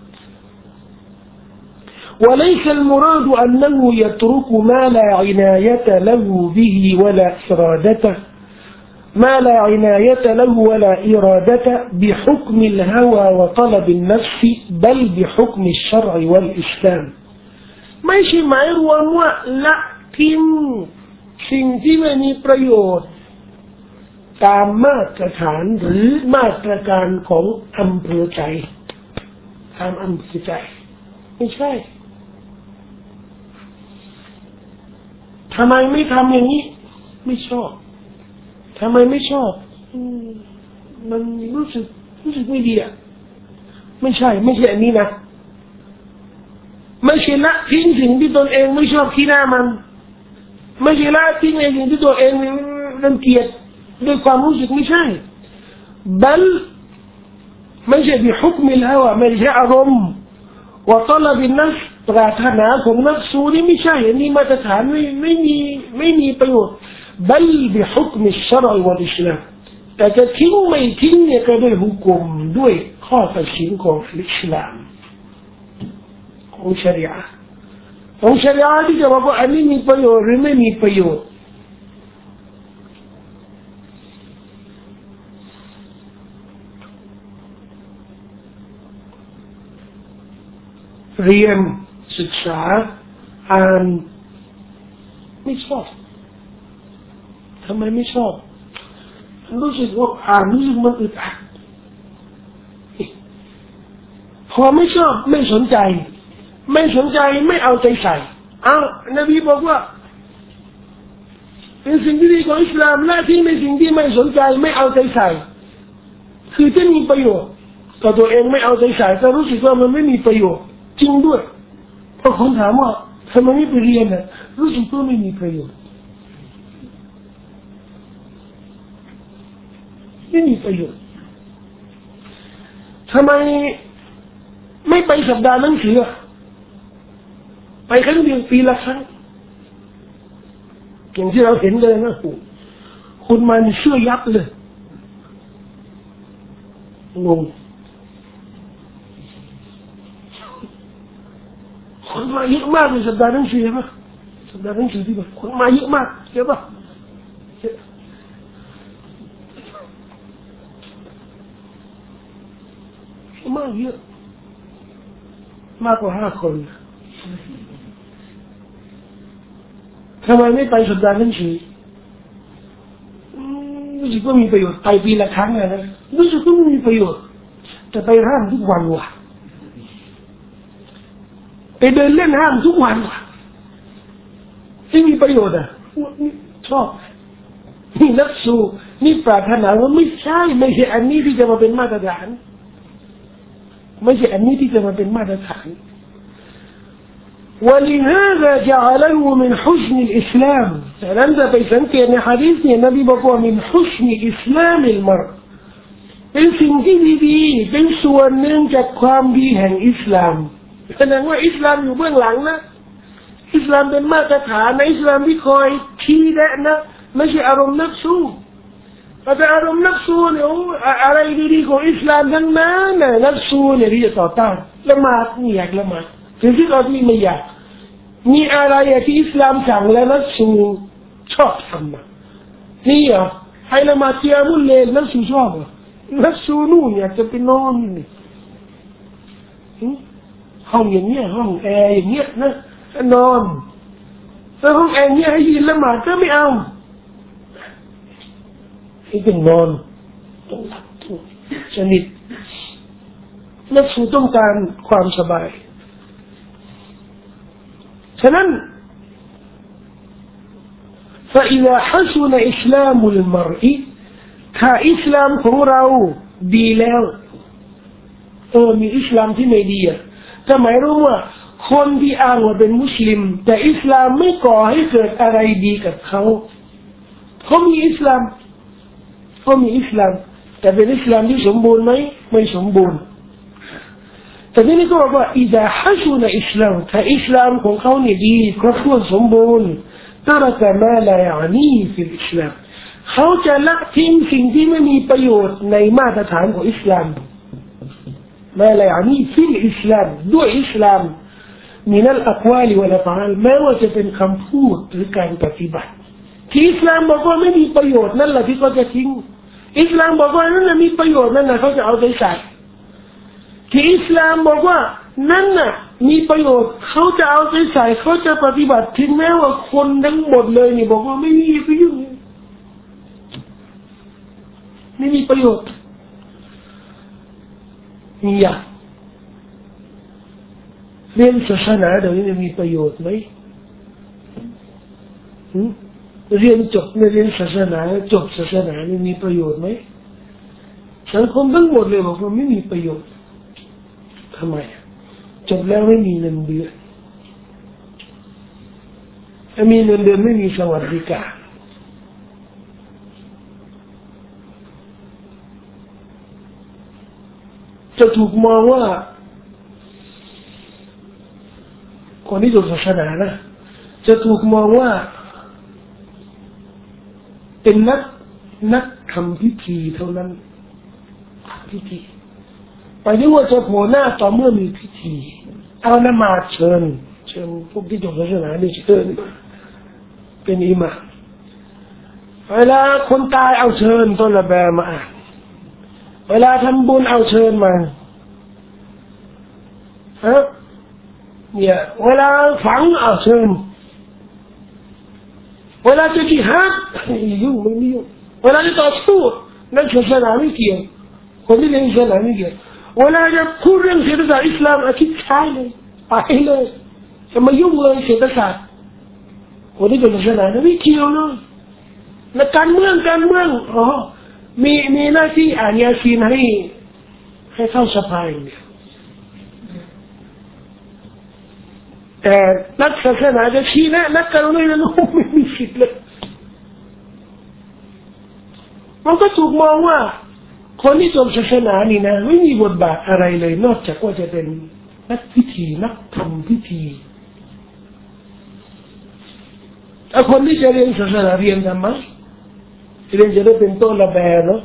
وليس المراد أنه يترك ما لا عناية له به ولا إرادته ما لا عناية له ولا إرادة بحكم الهوى وطلب النفس بل بحكم الشرع والإسلام ไม่ใช่หมายรวมว่าละทิ้งสิ่งที่ไม่มีประโยชน์ตามมาตรฐานหรือมาตรการของอำเภอใจตามอำเภอใจไม่ใช่ทำไมไม่ทำอย่างนี้ไม่ชอบทำไมไม่ชอบมันรู้สึกไม่ดีอ่ะไม่ใช่อันนี้นะไม่ใช่ละทิ้งสิ่งที่ตนเองไม่ชอบที่หน้ามันไม่ใช่ละทิ้งสิ่งที่ตัวเองรังเกียจด้วยความรู้สึกไม่ใช่บัลไม่ใช่บิฮุกมิลฮาวะไม่ใช่อารมณ์วะตลบินนัฟปรารถนาของนัฟซูนี่ไม่ใช่อันนี้มาตรฐานไม่มีประโยชน์บัลบิฮุกมิชชะรอวัลอิสลามแต่จะทิ้งไม่ทิ้งเนี่ยก็ด้วยฮุกมด้วยข้อตัดสินของอิสลามของชะรีอะห์ของชะรีอะห์ที่จะบอกว่าอันนี้มีประโยชน์หรือไม่มีประโยชน์เรียนศึกษาอ่านไม่ชอบทำไมไม่ชอบรู้สึกว่าอ่านรู้สึกมันอึดอัดพอไม่ชอบไม่สนใจไม่เอาใจใส่นบีบอกว่าเป็นสิ่งที่ดีของอิสลามละทิ้งในสิ่งที่ไม่สนใจไม่เอาใจใส่คือจะมีประโยชน์ต่อตัวเองไม่เอาใจใส่แต่รู้สึกว่ามันไม่มีประโยชน์จริงด้วยพอคนถามว่าทำไมไม่ไปเรียนน่ะรู้สึกว่าไม่มีประโยชน์ไม่มีประโยชน์ทำไมไม่ไปสัปดาห์หนังสือไปครั้งเดียวปีละครั้งอย่างที่เราเห็นเลยนะคุณมันเชื่อยับเลยงงคนมาเยอะมากในสัปดาห์หนังสือป่ะสัปดาห์หนังสือที่แบบคนมาเยอะมากเยอะป่ะมากเยอะมากกว่า5 คนทำไมไม่ไปสัปดาห์หนังสือรู้สึกว่ามีประโยชน์ไปปีละครั้งนะรู้สึกว่ามีประโยชน์แต่ไปห้างทุกวันว่ะไปเดินเล่นห้างทุกวันว่ะไม่มีประโยชน์อ่ะชอบนี่นักสู้นี่ปรารถนาว่าไม่ใช่อันนี้ที่จะมาเป็นมาตรฐานไม่ใช่อันนี้ที่จะมาเป็นมาตรฐาน ولهذا جعله من حسن الإسلام แต่นั้นจะไปสังเกตในหะดีษเนี่ยนบีบอกว่า من حسن إسلام المرء เป็นสิ่งที่ดีๆเป็นส่วนหนึ่งจากความดีแห่งอิสลามแสดงว่าอิสลามอยู่เบื้องหลังนะอิสลามเป็นมาตรฐานในอิสลามที่คอยชี้แนะนะไม่ใช่อารมณ์นักสู้แต่อารมณ์นักสู้เนี่ยอะไรดีๆของอิสลามทั้งนั้นน่ะนักสู้เนี่ยที่จะต่อต้านละหมาดไม่อยากละหมาดถึงที่เราที่ไม่อยากมีอะไรที่อิสลามสั่งแล้วนักสู้ชอบทำนี่เหรอให้ละหมาดเที่ยมุลเลนนักสู้ชอบเหรอนักสู้นู่นอยากจะไปนอนนี่ห้องอย่างเงี้ยห้องแอร์อย่างเงี้ยนะนอนแต่ห้องแอร์เงี้ยให้ยืนละหมาดก็ไม่เอาให้เป็นนอนต้องหลับสนิทนักสู้ต้องการความสบายฉะนั้น فإذا حسن إسلام المرء ถ้าอิสลามของเราดีแล้วมีอิสลามที่ไม่ดีจะหมายรู้ว่าคนที่อ้างว่าเป็นมุสลิมแต่อิสลามไม่ก่อให้เกิดอะไรดีกับเขามีอิสลามแต่เป็นอิสลามที่สมบูรณ์ไหมไม่สมบูรณ์แต่ที่นี่ก็บอกว่าإذا حسن إسلام ถ้าอิสลามของเขาเนี่ยดีครบถ้วนสมบูรณ์ترك ما لا يعنيه في الإسلام เขาจะละทิ้งสิ่งที่ไม่มีประโยชน์ในมาตรฐานของอิสลามما لا يعنيه في الإسلام ด้วยอิสลามمن الأقوال والأفعال แม้ว่าจะเป็นคำพูดหรือการปฏิบัติที่อิสลามบอกว่าไม่มีประโยชน์นั่นแหละที่เขาจะทิ้งอิสลามบอกว่านั่นน่ะมีประโยชน์นั่นน่ะเขาจะเอาใจใส่ที่อิสลามบอกว่านั่นน่ะมีประโยชน์เขาจะเอาใจใส่เขาจะปฏิบัติถึงแม้ว่าคนทั้งหมดเลยนี่บอกว่าไม่มีประโยชน์ไม่มีประโยชน์มีอย่างเรียนศาสนาเดี๋ยวนี้มีประโยชน์ไหมเรียนจบเรียนศาสนาจบศาสนานี่มีประโยชน์ไหมสังคมทั้งหมดเลยบอกว่าไม่มีประโยชน์ทำไมจบแล้วไม่มีเงินเดือนถ้ามีเงินเดือนไม่มีสวัสดิการจะถูกมองว่าคนที่จบศาสนานะจะถูกมองว่าเป็นนักทำพิธีเท่านั้นพิธีไปที่ว่าจะโผล่หน้าต่อเมื่อมีพิธีเอานมาเชิญพวกที่จบศาสนาเนี่ยเชิญเป็นอิหม่ามเวลาคนตายเอาเชิญต้นละแบมาเวลาทำบุญเอาเชิญมาเนี่ยเวลาฝังเอาเชิญเวลาจะจิฮาดยุ่งไม่ยุ่งเวลาจะต่อสู้นั่นศาสนาไม่เกี่ยวคนที่เรียนศาสนาไม่เกี่ยวเวลาจะพูดเรื่องเศรษฐศาสตร์อิสลามอาทิตย์ท้ายเลยไปเลยจะมายุ่งเลยเศรษฐศาสตร์คนที่เป็นศาสนาไม่เกี่ยวเลยและการเมืองมีหน้าที่อ่านยาซีนให้เข้าสภาอย่างเดียวแต่นักศาสนาจะชี้แนะนักการเมืองไม่มีสิทธิ์เลยมันก็ถูกมองว่าคนที่จบศาสนานี่นะไม่มีบทบาทอะไรเลยนอกจากว่าจะเป็นนักพิธีนักทำพิธีถ้าคนที่จะเรียนศาสนาเรียนทำไมเรียนจะได้เป็นต้นระแบเนาะ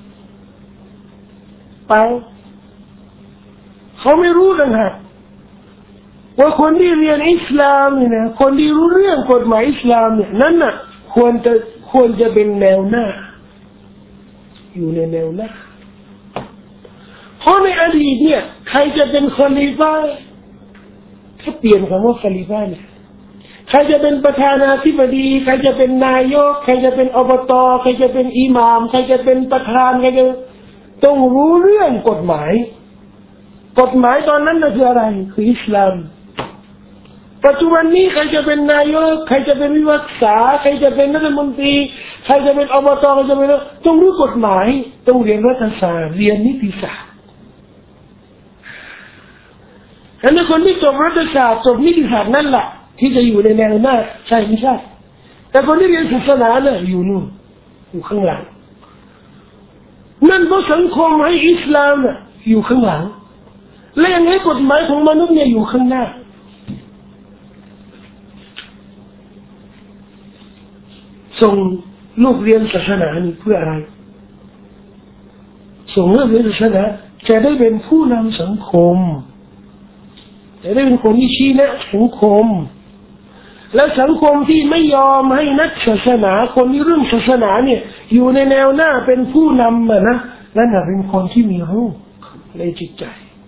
เปล่าเขาไม่รู้กันฮะว่าคนที่เรียนอิสลามเนี่ยนะคนที่รู้เรื่องกฎหมายอิสลามเนี่ยนั่นน่ะควรจะเป็นแนวหน้าอยู่ในแนวหน้าเพราะในอดีตเนี่ยใครจะเป็นคอลิฟะห์ถ้าเปลี่ยนคำว่าคอลิฟะห์เนี่ยใครจะเป็นประธานาธิบดีใครจะเป็นนายกใครจะเป็นอบตใครจะเป็นอิหม่ามใครจะเป็นประธานใครจะต้องรู้เรื่องกฎหมายตอนนั้นน่ะคืออะไรคืออิสลามปัจจุบันนี้ใครจะเป็นนายกใครจะเป็นวิวัฒษาใครจะเป็นรัฐมนตรีใครจะเป็นอบตใครจะเป็นต้องรู้กฎหมายต้องเรียนรัฐศาสตร์เรียนนิติศาสตร์อันนี้คนที่จบรัฐศาสตร์จบนิติศาสตร์นั่นแหละที่จะอยู่ในแนวหน้าใช่ไม่ใช่แต่คนที่เรียนศาสนาเนี่ยอยู่นู่นอยู่ข้างหลังนั่นเพราะสังคมให้อิสลามเนี่ยอยู่ข้างหลังและยังให้กฎหมายของมนุษย์เนี่ยอยู่ข้างหน้าส่งลูกเรียนศาสนานี่เพื่ออะไรส่งลูกเรียนศาสนาจะได้เป็นผู้นำสังคมจะได้เป็นคนที่ชี้แนะสังคมและสังคมที่ไม่ยอมให้นักศาสนาคนที่เรื่องศาสนาเนี่ยอยู่ในแนวหน้าเป็นผู้นำนะนั่นเป็นคนที่มีรูปในจิตใจ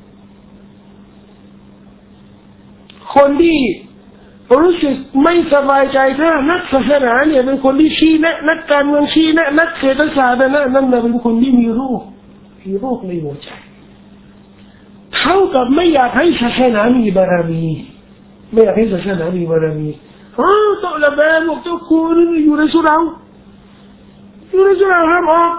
คนที่รู้สึกไม่สบายใจถ้านักศาสนาเนี่ยเป็นคนที่ชี้แนะนักการเมืองชี้แนะนักเศรษฐศาสตร์นั่นเป็นคนที่มีโรคในหัวใจเท่ากับไม่อยากให้ศาสนามีบารมีไม่อยากให้ศาสนามีบารมีตัวละแบบพวกเจ้าคุณอยู่ในสุราห้ามออก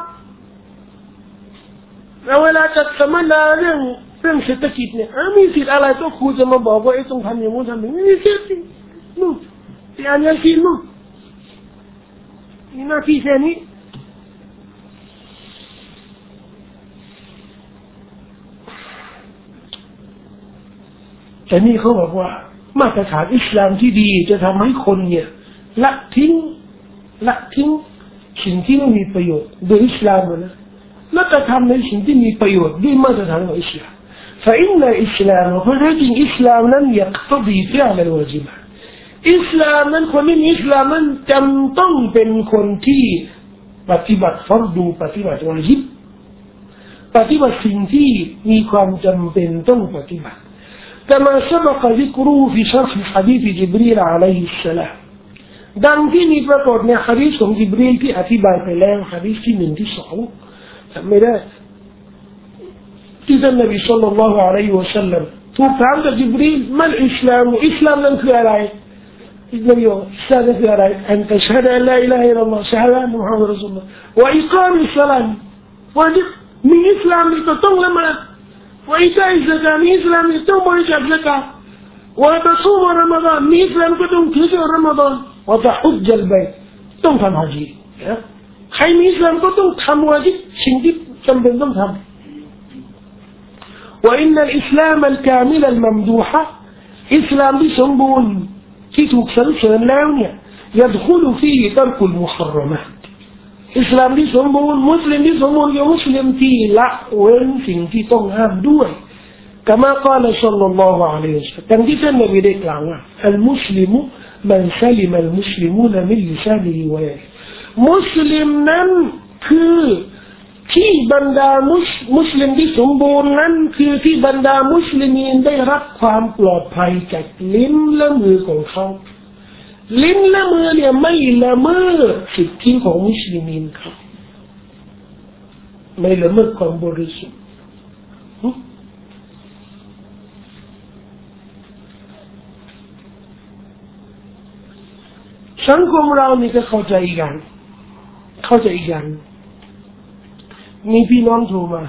แล้วเวลาจัดสัมมนาเรื่องเศรษฐกิจเนี่ยมีสิทธิ์อะไรตัวครูจะมาบอกว่าต้องทำอย่างนู้นทำอย่างนี้ไม่มีสิทธิ์นู่นที่อ่านยังกินนู่นนี่หน้าที่แค่นี้แต่นี่เขาบอกว่ามาตรฐานอิสลามที่ดีจะทำให้คนเนี่ยละทิ้งสิ่งที่ไม่มีประโยชน์โดยอิสลามนะและจะทำในสิ่งที่มีประโยชน์ด้วยมาตรฐานของอิสลามفإن الإسلام فهذا الإسلام لم يقتضي فعل الواجبات อิสลามนั้นคนที่มีอิสลามนั้นจำต้องเป็นคนที่ปฏิบัติฟัรดูปฏิบัติวาญิบปฏิบัติสิ่งที่มีความจำเป็นต้องปฏิบัติكما سبق ذكره في شرح حديث جبريل عليه السلام ดังที่มีปรากฏในหะดีษของจิบรีลที่อธิบายไปแล้วหะดีษที่1ที่2จำไม่ได้ที่ท่านนบีศ็อลลัลลอฮุอะลัยฮิวะซัลลัมถูกถามจากจิบรีลมัลอิสลามอิสลามนั้นคืออะไรนบีบอกอิสลามคืออะไรอันตะชะฮะดะอัลลาอิลาฮะอิลลัลลอฮ์ชะฮะดะอันมุฮัมมัดรอซูลุลลอฮ์วะอิกามิศศอลาตวะจิบมีอิสลามนี่ต้องละหมาดวะอิตาอิซะกาตมีอิสลามนี่ต้องบริจาคซะกาตวะตะซูมรอมฎานมีอิสลามก็ต้องถือศีลรอมฎานวะตะฮุจญัลบัยตต้องทำฮัจญ์ใครมีอิสลามก็ต้องทำวาญิบสิ่งที่จำเป็นต้องทำوإن الإسلام الكامل الممدوح إسلام بسنبون في تكسر لونيا يدخل فيه ترك المحرمات إسلام بسنبون مسلم بسنبون يا مسلم تي لا وين في تنهام دوي كما قال صلى الله عليه وسلم تنجد النبي ديك لعنا المسلم من سلم المسلمون من لسانه ويده مسلم ننคือที่บรรดามุสลิมที่สมบูรณ์นั้นคือที่บรรดามุสลิมีนได้รับความปลอดภัยจากลิ้นและมือของเขาลิ้นและมือเนี่ยไม่ละเมิดสิทธิของมุสลิมีนเขาไม่ละเมิดความบริสุทธิ์สังคมเรานี่ก็เข้าใจอีกอย่างมีพี่น้องโทรมา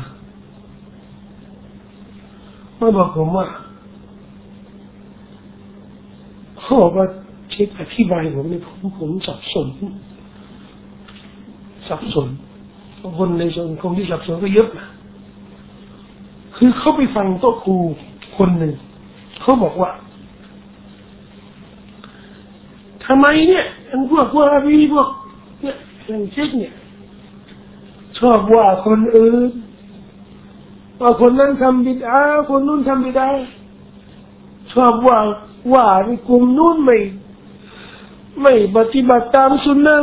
บอกผมว่าเขาบอกว่าเช็คอธิบายผมเนี่ยผมสับสนคนในสังคมที่สับสนก็เยอะนะคือเขาไปฟังโต๊ะครูคนหนึ่งเขาบอกว่าทำไมเนี่ยพวกพี่พวกเนี่ยอย่างเช็คเนี่ยชอบว่าคนอื่นว่าคนนั้นทำบิดาคนนู้นทำบิดาชอบว่าในกลุ่มนู้นไม่ปฏิบัติตามสุนนะ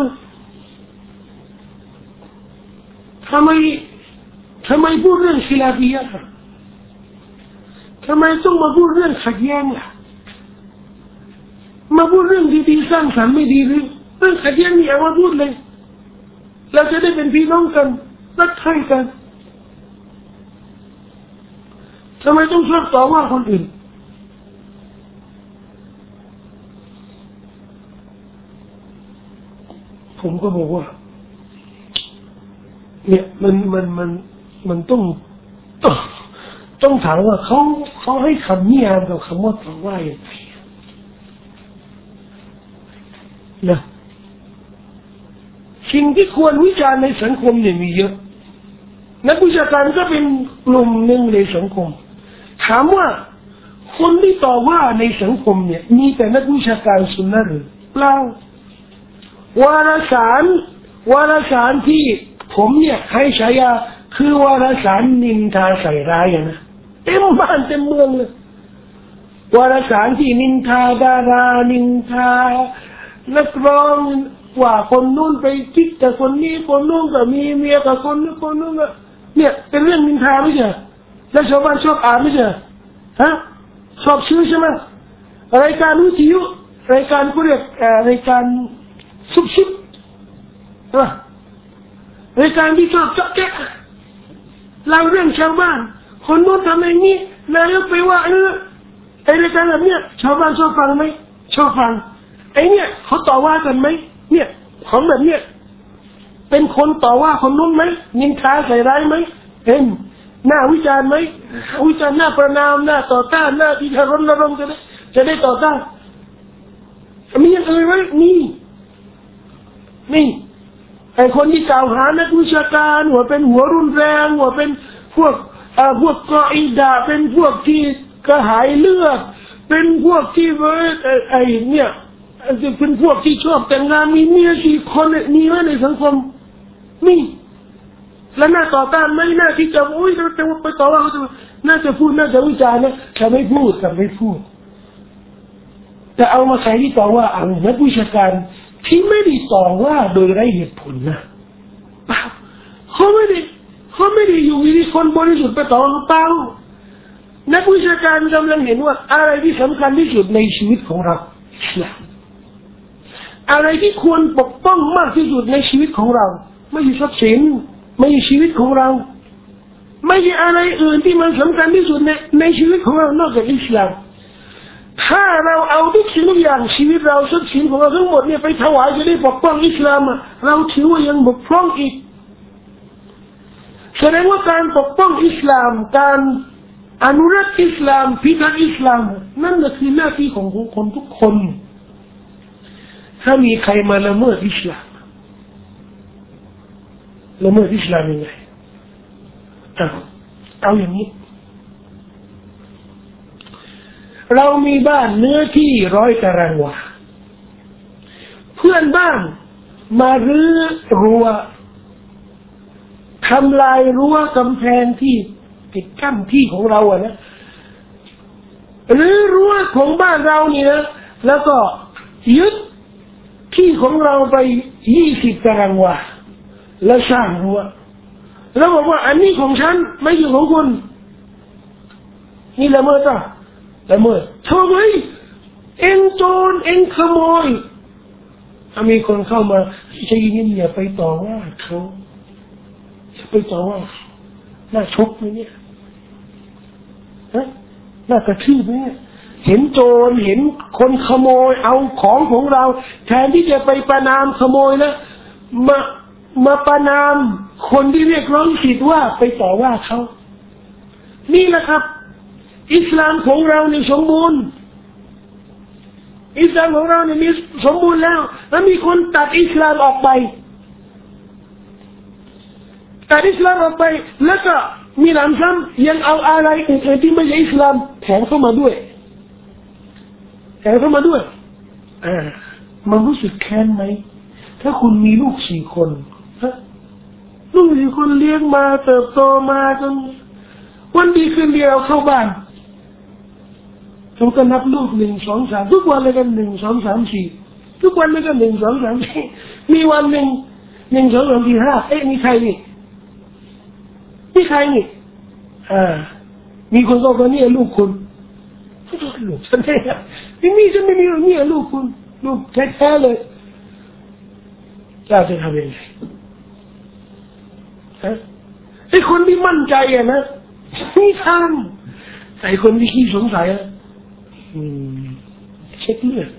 ทำไมพูดเรื่องkhiลาฟียะห์ทำไมต้องมาพูดเรื่องขัดแย้งล่ะมาพูดเรื่องดีๆสร้างสรรค์ไม่ดีหรือเรื่องขัดแย้งนี่เอามาพูดเลยเราจะได้เป็นพี่น้องกันรักใคร่กันทำไมต้องชอบต่อว่าคนอื่นผมก็บอกว่าเนี่ยมันต้องถามว่าเขาให้คำนิยามกับคำว่าต่อว่าอย่างไรนะสิ่งที่ควรวิจารณ์ในสังคมเนี่ยมีเยอะนักวิชาการก็เป็นกลุ่มหนึ่งในสังคมถามว่าคนที่ต่อว่าในสังคมเนี่ยมีแต่นักวิชาการสุนนะหรือเปล่าวารสารที่ผมเนี่ยให้ฉายาคือวารสารนินทาใส่ร้ายนะเต็มบ้านเต็มเมืองเลยวารสารที่นินทาดารานินทานักร้องว่าคนนู้นไปคิดแต่คนนี้คนนู้นก็มีเมียกับคนนู้นก็เนี่ยเป็นเรื่องนินทาไม่ใช่แล้วชาวบ้านชอบอ่านไม่ใช่ฮะชอบชื่อใช่ไหมรายการวิทยุรายการเขาเรียกรายการซุบรายการที่ชอบเจาะแจ๊ะเล่าเรื่องชาวบ้านคนนู้นทำอย่างนี้นายกไปว่าไอ้รายการแบบเนี้ยชาวบ้านชอบฟังไหมชอบฟังไอ้เนี่ยเขาต่อว่ากันไหมเนี่ยของแบบเนี้ยเป็นคนต่อว่าคนนู้นไหมนินทาใส่ร้ายไหมหน้าวิจารณ์ไหมวิจารณ์หน้าประนามหน้าต่อต้านหน้าที่จะรณรงค์จะได้ต่อต้านมีอย่างอื่นไหมนี่ไอ้คนที่กล่าวหานักวิชาการว่าเป็นหัวรุนแรงว่าเป็นพวกกออิดะเป็นพวกที่กระหายเลือดเป็นพวกที่ไอ้เนี่ยจะเป็นพวกที่ชอบแต่งงานมีเมีย4 คนมีไหมในสังคมมีแล้วน่าต่อต้านไหมน่าที่จะจะไปต่อว่าเขาน่าจะพูดน่าจะวิจารณ์นะจะไม่พูดแต่เอามาใส่ที่ต่อว่าเอานักวิชาการที่ไม่ได้ต่อว่าโดยไร้เหตุผลนะเปล่าเขาไม่ได้อยู่มีคนบริสุทธิ์ไปต่อเปล่านักวิชาการกำลังเห็นว่าอะไรที่สำคัญที่สุดในชีวิตของเราอิสลามอะไรที่ควรปกป้องมากที่สุดในชีวิตของเราไม่ใช่ทรัพย์สินไม่ใช่ชีวิตของเราไม่ใช่อะไรอื่นที่มันสำคัญที่สุดในชีวิตของเรานอกจากอิสลามถ้าเราเอาทุกสิ่งทุกอย่างชีวิตเราทรัพย์สินของเราทั้งหมดเนี่ยไปถวายจะได้ปกป้องอิสลามเราถือว่ายังบกพร่องอีกแสดงว่าการปกป้องอิสลามการอนุรักษ์อิสลามพิทักษ์อิสลามนั่นคือหน้าที่ของคนทุกคนถ้ามีใครมาละเมิดอิสลามละเมิดอิสลามยังไงเอาอย่างนี้เรามีบ้านเนื้อที่100 ตารางวาเพื่อนบ้านมารื้อรั้วทำลายรั้วกำแพงที่ติดกั้นที่ของเราอะนะหรือรั้วของบ้านเรานี่นะแล้วก็ยึดที่ของเราไป20 ตารางวาแล้วสร้างรั้วแล้วบอกว่าอันนี้ของฉันไม่ใช่ของคุณนี่ละเมิดป่ะละเมิดทำไมเอ็งโจรเอ็งขโมยมีคนเข้ามาใจเย็นอย่าไปต่อว่าเขาอย่าไปต่อว่าน่าชกไหมเนี่ยน่ากระทืบไหมเนี่ยเห็นโจรเห็นคนขโมยเอาของเราแทนที่จะไปประนามขโมยนะมาประนามคนที่เรียกร้องสิทธิ์ว่าไปต่อว่าเขานี่แหละครับอิสลามของเราเนี่ยสมบูรณ์อิสลามของเราเนี่ยมีสมบูรณ์แล้วมีคนตัดอิสลามออกไปตัดอิสลามออกไปแล้วก็มีหนำซ้ำยังเอาอะไรอื่นๆที่ไม่ใช่อิสลามแถมเข้ามาด้วยมันรู้สึกแค้นไหมถ้าคุณมีลูก4 คนลูก4 คนเลี้ยงมาเติบโตมาจนวันดีคืนเดียวเข้าบ้านเขาก็นับลูก1 2 3ทุกวันเลยกัน1 2 3 4ทุกวันเลยกัน1 2 3 4มีวันหนึ่ง1 2 3 4 5นี่ใครนี่มีคนก็นี่ลูกคุณลูกฉันเนี่ยนี่ฉันไม่มีนี่ลูกคุณลูกแท้ๆเลยจะทำยังไงไอ้คนที่มั่นใจอะนะไม่ทำแต่คนที่ขี้สงสัยอะเช็คเลือด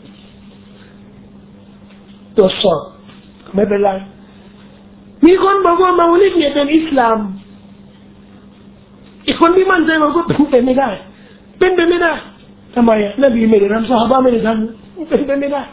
ตรวจสอบไม่เป็นไรมีคนบอกว่ามาลิกเนี่ยเป็นอิสลามอีกคนที่มั่นใจบอกว่าเป็นไม่ได้เป็นไปไม่ได้ทำไมอ่ะนบีไม่ได้ทำซอฮาบะห์ไม่ได้ทำเป็นไปไม่ได้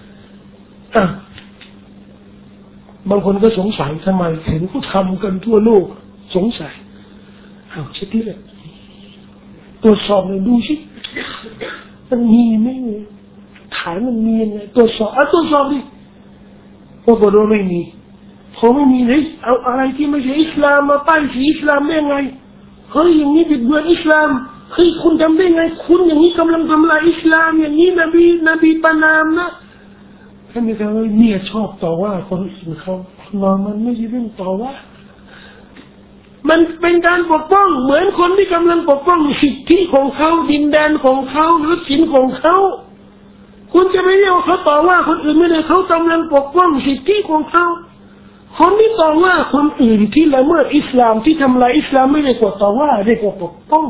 บางคนก็สงสัยทำไมเห็นเขาทำกันทั่วโลกสงสัยเอาเช็คเลยตรวจสอบเลยดูสิมันมีไหมฐานมันมีไงตรวจสอบดิปรากฏว่าไม่มีเขาไม่มีเลยเอาอะไรที่ไม่ใช่อิสลามมาป้ายสีอิสลามได้ไงเฮ้ยอย่างนี้บิดเบือนอิสลามเฮ้ยคุณทำได้ไงคุณอย่างนี้กำลังทำลายอิสลามอย่างนี้นบีประนามนะท่านนี่ก็เนี่ยชอบต่อว่าคนอื่นเขามันไม่ใช่เรื่องต่อว่ามันเป็นการปกป้องเหมือนคนที่กำลังปกป้องสิทธิของเขาดินแดนของเขาหรือสินของเขาคุณจะไม่เรียกว่าเขาต่อว่าคนอื่นไม่ได้เขากำลังปกป้องสิทธิของเขาคนที่ต่อว่าคนอื่นที่ละเมิดอิสลามที่ทำลายอิสลามไม่ได้กว่าต่อว่าได้กว่าปกป้อง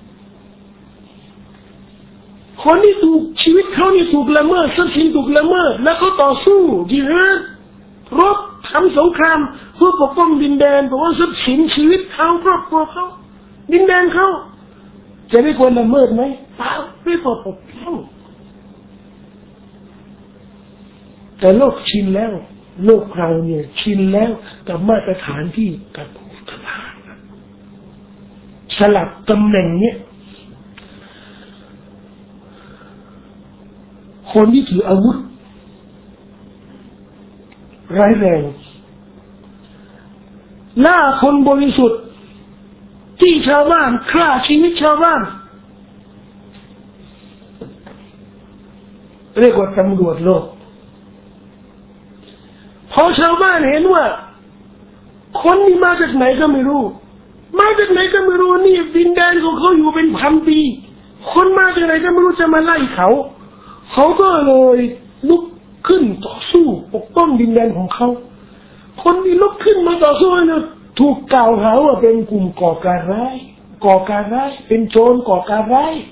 คนที่ถูกชีวิตเขานี่ถูกละเมิดทรัพย์สินถูกละเมิดแล้วเขาต่อสู้จิฮาดรบทำสงครามเพื่อปกป้องดินแดนปกป้องทรัพย์สินชีวิตเขาครอบครัวเขาดินแดนเขาจะไม่ควรละเมิดไหมเปล่าไม่ควรปกป้องแต่โลกชินแล้วโลกเราเนี่ยชินแล้วกับมาตรฐานที่กับสลับตำแหน่งเนี่ยคนที่ถืออาวุธร้ายแรงล่าคนบริสุทธิ์ที่ชาวบ้านฆ่าชีวิตชาวบ้านเรียกว่าตำรวจโลกพอชาวบ้านเห็นว่าคนนี้มาจากไหนก็ไม่รู้มาจากไหนก็ไม่รู้นี่ดินแดนของเขาอยู่เป็นพันปีคนมาจากไหนก็ไม่รู้จะมาไล่เขาก็เลยลุกขึ้นต่อสู้ปกป้องดินแดนของเขาคนที่ลุกขึ้นมาต่อสู้เนี่ยถูกกล่าวหาว่าเป็นกลุ่มก่อการร้ายเป็นโจรก่อการร้าย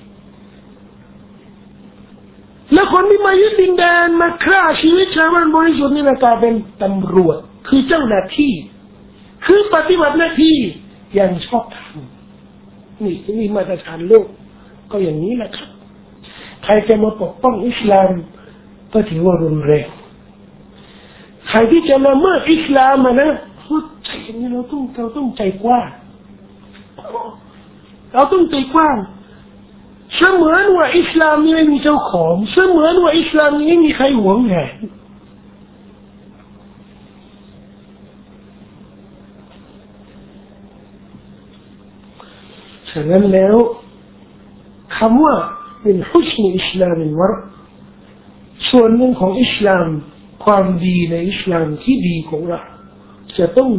แล้วคนที่มายึดดินแดนมาฆ่าชีวิตชาวบ้านบริสุทธิ์นี่นะกลายเป็นตำรวจคือเจ้าหน้าที่คือปฏิบัติหน้าที่อย่างชอบธรรมนี่มาตรฐานโลกก็อย่างนี้แหละครับใครจะมาปกป้องอิสลามก็ถือว่ารุนแรงใครที่จะละเมิดอิสลามนะใจนี้เราต้องใจกว้างเราต้องใจกว้างเสมือนว่าอิสลามนี้ไม่มีเจ้าของเสมือนว่าอิสลามนี้ไม่มีใครหวงแหนฉะนั้นแล้วคำว่าเป็นฮุสนอิสลามเป็นวะส่วนหนึ่งของอิสลามความดีในอิสลามที่ดีของเราจะต้อง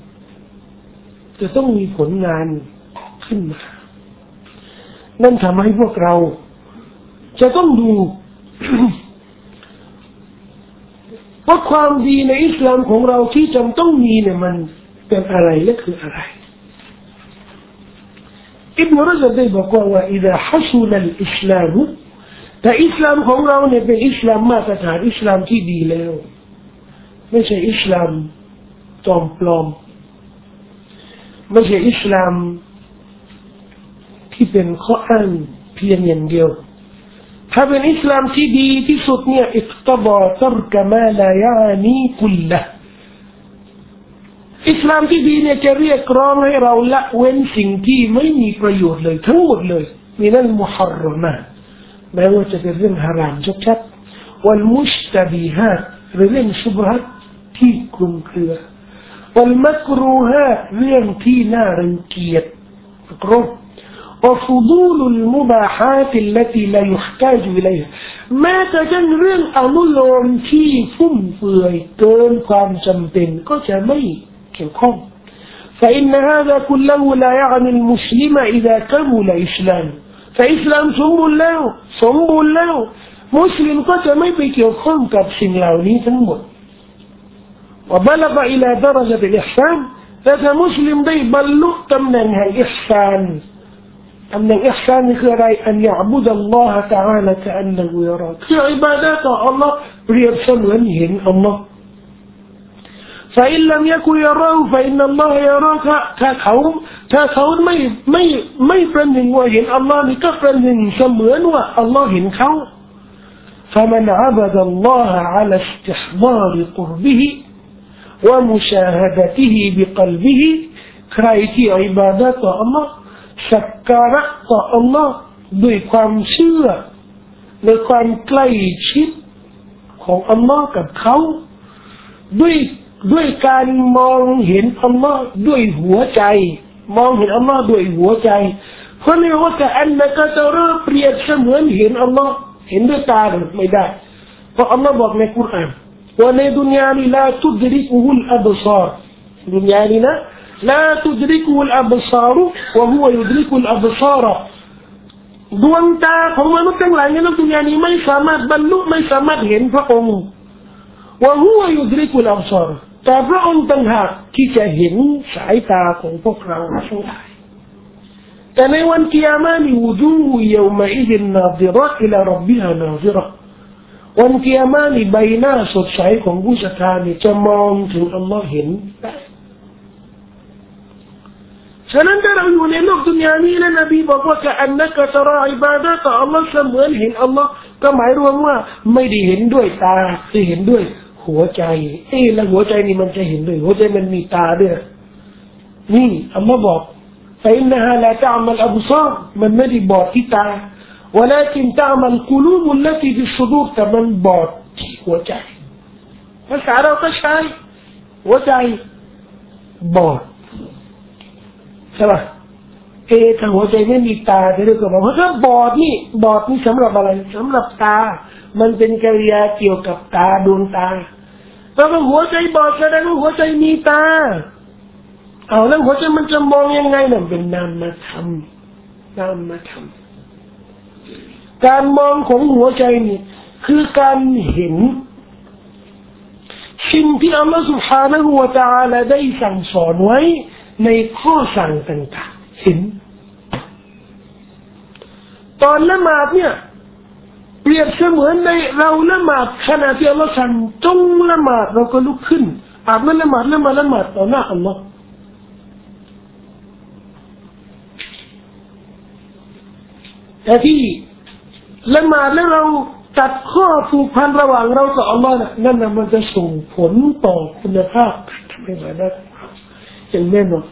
มีผลงานขึ้นมานั่นทำให้พวกเราจะต้องดู ว่าความดีในอิสลามของเราที่จำต้องมีเนี่ยมันเป็นอะไรและคืออะไรอิบนุรจบได้บอกว่าإذا حصل الإسلام แต่อิสลามของเราเนี่ยเป็นอิสลามมาตรฐานอิสลามที่ดีแล้วไม่ใช่อิสลามจอมปลอมไม่ใช่อิสลามที่เป็นข้ออ้างเพียงอย่างเดียวถ้าเป็นอิสลามที่ดีที่สุดเนี่ยอิกตบาตรกมาลายานีกุลละอิสลามที่ดีเนี่ยจะเรียกร้องให้เราละเว้นสิ่งที่ไม่มีประโยชน์เลยทั้งหมดเลยมีนั่นมุฮัรรมะแม้ว่าจะเป็นเรื่องฮารามชัดๆวัลมุชตะบีฮาตหรือเรื่องชุบฮะห์ที่คลุมเครือวัลมักรูฮะห์เรื่องที่น่ารังเกียจกรบوفضول المباحات التي لا يحتاج إليها แม้แต่จะเรื่องอนุโลมที่ฟุ่มเฟือยเกินความจำเป็นก็จะไม่เกี่ยวข้อง فإن هذا كله لا يعني المسلم إذا كمل إسلام แต่อิสลามสมบูรณ์แล้วมุสลิมก็จะไม่ไปเกี่ยวข้องกับสิ่งเหล่านี้ทั้งหมด وبلغ إلى درجة الإحسان แต่ถ้ามุสลิมได้บรรลุตำแหน่งแห่งอิห์ซานตำแหน่งอิห์ซานนี่คืออะไรอันยะบุดอัลลอฮะตะอาลาคะอันนะฮูยะราคืออิบาดะห์ต่ออัลลอฮ์เปรียบเสมือนเห็นอัลลอฮ์ فإن لم يكن يراه فإن الله يراك ถ้าเขาไม่ประหนึ่งว่าเห็นอัลลอฮ์นี่ก็ประหนึ่งเสมือนว่าอัลลอฮ์เห็นเขา فمن عبد الله على استحضار قربه ومشاهدته بقلبه ใครที่อิบาดะห์ต่ออัลลอฮ์สักการะต่ออัลลอฮ์ด้วยความเชื่อในความใกล้ชิดของอัลลอฮ์กับเขาด้วยการมองเห็นอัลลอฮ์ด้วยหัวใจมองเห็นอัลลอฮ์ด้วยหัวใจเพราะนี่ว่าแต่อันนั้นก็จะเปรียบเสมือนเห็นอัลลอฮ์เห็นด้วยตาไม่ได้เพราะอัลลอฮ์บอกในกุรอานว่าในดุนยานี้ละตุดริกุลอับซาร์ดุนยานี้นะلا تدركه الأبصار وهو يدرك الأبصار ดวงตาของมนุษย์ทั้งหลายในโลกดุนยานี้ไม่สามารถบรรลุไม่สามารถเห็นพระองค์وهو يدرك الأبصار แต่พระองค์ต่างหากที่จะเห็นสายตาของพวกเราทั้งหลายแต่ในวันกิยามะห์นี่วุจูฮ์ยอมะอิซนาซิเราะห์อิลาร็อบบิฮานาซิเราะห์วันกิยามะห์นี่ใบหน้าสดใสของผู้ศรัทธานี่จะมองถึงอัลเลาะห์เห็นฉะนั้นถ้าเราอยู่ในโลกดุนยานี้แล้วนบีบอกว่าจะอันนักตะราอิบาดะห์ต่ออัลลอฮ์เสมือนเห็นอัลลอฮ์ก็หมายรวมว่าไม่ได้เห็นด้วยตาแต่เห็นด้วยหัวใจแล้วหัวใจนี่มันจะเห็นด้วยหัวใจมันมีตาด้วยนี่อัลลอฮ์บอกفإنها لا تعمى الأبصار منไม่ได้บอดที่ตา ولكن تعمى القلوب التي في الصدور แต่มันบอดที่หัวใจภาษาเราก็ใช้หัวใจบอดใช่ป่ะถ้าหัวใจไม่มีตาจะเรียกว่าเพราะถ้าบอดนี่สำหรับอะไรสำหรับตามันเป็นกิริยาเกี่ยวกับตาดวงตาแล้วก็หัวใจบอดแสดงว่าหัวใจมีตาเอาแล้วหัวใจมันจะมองยังไงนั่นเป็นนามธรรมการมองของหัวใจนี่คือการเห็นสิ่งที่อัลลอฮฺ سبحانه และ تعالى ได้สั่งสอนไว้ในข้อสั่งต่างๆเห็นตอนละหมาดเนี่ยเปรียบเสมือนในเราละหมาดขณะที่อัลลอฮฺสั่งจงละหมาดเราก็ลุกขึ้นอาบน้ำละหมาดต่อหน้าอัลลอฮฺแต่ที่ละหมาดแล้วเราตัดข้อผูกพันระหว่างเรากับอัลลอฮ์นั่นน่ะมันจะส่งผลต่อคุณภาพทำให้เราได้อย่างแน่นอน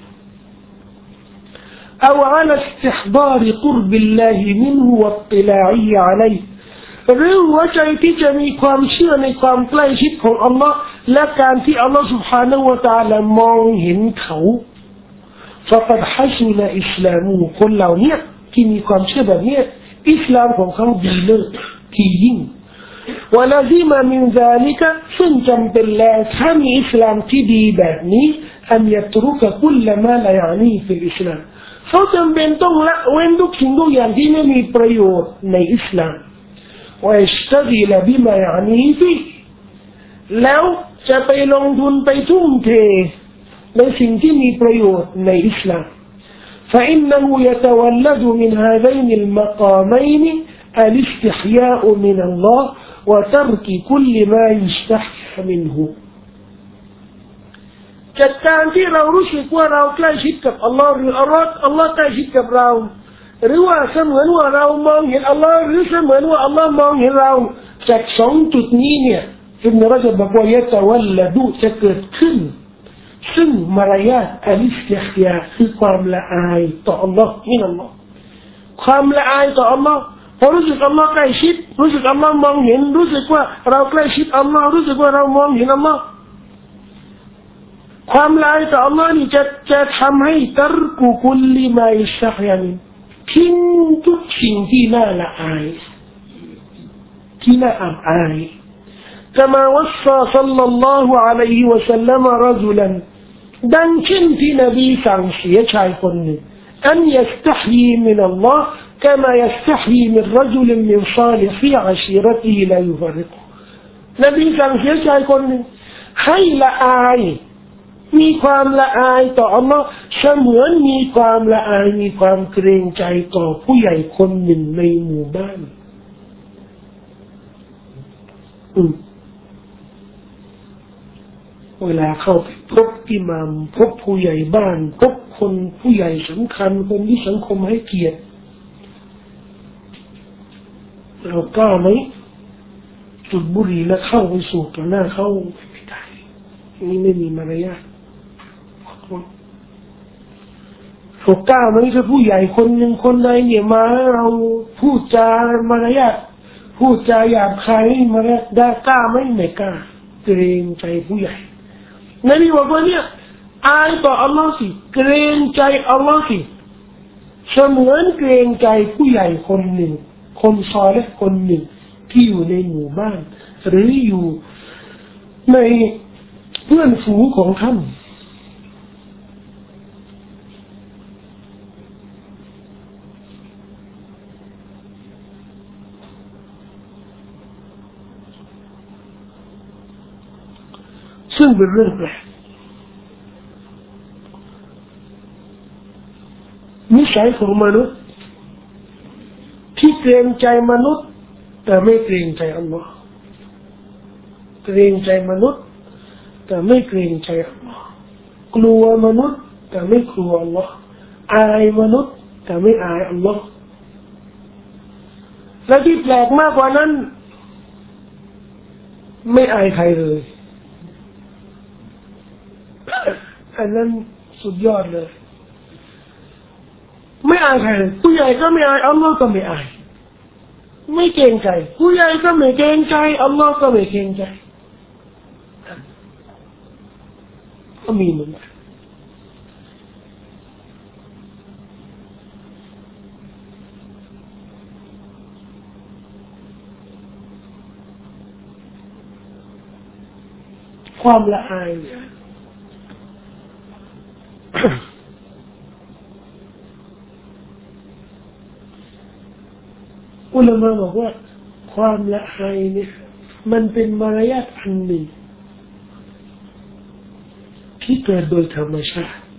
أو على استحضار قرب الله منه واطلاعه عليه หรือหัวใจที่จะมีความเชื่อในความใกล้ชิดของอัลลอฮ์และการที่อัลลอฮ์ سبحانه และ تعالى มองเห็นเขา فقد حسن إسلامه คนเหล่านี้ที่มีความเชื่อแบบนี้อิสลามของเขาดีเลิศที่ยิ่งولازم من ذلك ซึ่งจำเป็นแล้วถ้ามีอิสลามที่ดีแบบนี้أن يترك كل ما لا يعنيه في الإسلام เขาจำเป็นต้องละเว้นทุกสิ่งทุกอย่างที่ไม่มีประโยชน์ในอิสลามويشتغل بما يعنيه فيه แล้วจะไปลงทุนไปทุ่มเทในสิ่งที่มีประโยชน์ในอิสลามفإنه يتولد من هذين المقامين الاستحياء من الله وترك كل ما يستحي منه จากการที่เรารู้สึกว่าเราใกล้ชิดกับอัลลอฮ์หรืออัลลอฮ์ใกล้ชิดกับเราหรือว่าเสมือนว่าเรามองเห็นอัลลอฮ์หรือเสมือนว่าอัลลอฮ์มองเห็นเราจากสองจุดนี้เนี่ยอิบนุเราะญะบบอกว่ายะตะวัลลดุจะเกิดขึ้นซึ่งมารยาทอัลอิสติฮยาคือความละอายต่ออัลลอฮ์นี่อัลลอฮ์ความละอายต่ออัลลอฮ์พอรู้สึกอัลลอฮ์ใกล้ชิดรู้สึกอัลลอฮ์มองเห็นรู้สึกว่าเราใกล้ชิดอัลลอฮ์รู้สึกว่าเรามองเห็นอัลลอฮ์ความละอายต่ออัลลอฮ์นี่จะทำให้ตัรกุคุลลิมาอิสตัฮยามินทิ้งทุกสิ่งที่น่าละอายที่น่าอับอาย كما وصى صلى الله عليه وسلم رجلا ดังเช่นที่นบีสั่งเสียชายคนหนึ่ง أن يستحيي من الله كما يستحيي من رجل من صالح عشيرته لا يفرقه นบีสั่งเสียชายคนหนึ่งให้ละอายมีความละอายต่ออัลลอฮ์เสมือนมีความละอายมีความเกรงใจต่อผู้ใหญ่คนหนึ่งในหมู่บ้านเวลาเข้าไปพบอิหม่ามพบผู้ใหญ่บ้านพบคนผู้ใหญ่สำคัญคนที่สังคมให้เกียรติเรากล้าไหมจุดบุหรี่แล้วเข้าไปสูบต่อหน้าเขาไม่ได้นี่ไม่มีมารยาทเรากล้าไหมถ้าผู้ใหญ่คนหนึ่งคนใดเนี่ยมาเราพูดจามารยาทพูดจาหยาบคายมารยาทได้กล้าไหมไม่กล้าเกรงใจผู้ใหญ่นบีบอกว่าเนี่ยอายต่ออัลลอฮ์สิเกรงใจอัลลอฮ์สิเสมือนเกรงใจผู้ใหญ่คนหนึ่งคนซอลิห์คนหนึ่งที่อยู่ในหมู่บ้านหรืออยู่ในเพื่อนฝูงของท่านซึ่งเป็นเรื่องแปลกนิสัยของมนุษย์ที่เกรงใจมนุษย์แต่ไม่เกรงใจอัลลอฮ์เกรงใจมนุษย์แต่ไม่เกรงใจอัลลอฮ์กลัวมนุษย์แต่ไม่กลัวอัลลอฮ์อายมนุษย์แต่ไม่อายอัลลอฮ์และที่แปลกมากกว่านั้นไม่อายใครเลยอันนั้นสุดยอดเลยไม่อายใครผู้ใหญ่ก็ไม่อายอัลลอฮ์ก็ไม่อายไม่เกรงใจผู้ใหญ่ก็ไม่เกรงใจอัลลอฮ์ก็ไม่เกรงใจก็มีเหมือนกันความละอายเนี่ยอุลามะบอกว่าความละอายเนี่ยมันเป็นมารยาทอันหนึ่งที่เกิดโดยธรรมชาติ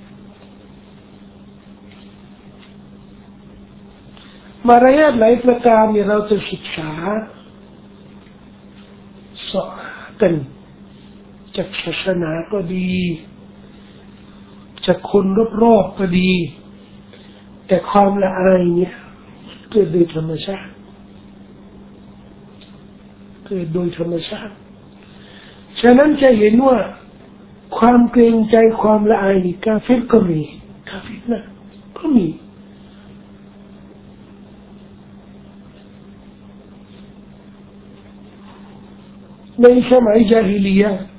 มารยาทหลายประการเนี่ยเราจะศึกษาสอนกันจากศาสนาก็ดีจากคนรอบๆก็ดีแต่ความละอายเนี่ยเกิดโดยธรรมชาติเกิดโดยธรรมชาติฉะนั้นจะเห็นว่าความเกรงใจความละอายนี่กาเฟรก็มีกาเฟรนะก็มีในสมัยญาฮิลียะห์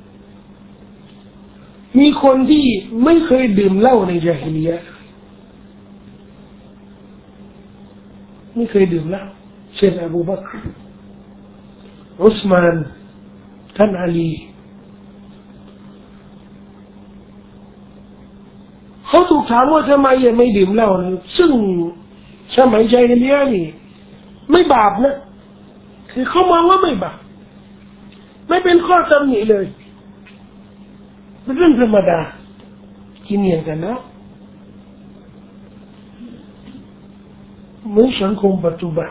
มีคนที่ไม่เคยดื่มเหล้าในญาฮิลียะห์ไม่เคยดื่มเหล้าเช่นอบูบักรอุสมานท่านอาลีเขาถูกถามว่าทำไมยังไม่ดื่มเหล้านะซึ่งสมัยญาฮิลียะห์นี่ไม่บาปนะคือเขามองว่าไม่บาปไม่เป็นข้อตำหนิเลยเป็นเรื่องธรรมดากินอย่างกันนะเหมือนสังคมปัจจุบัน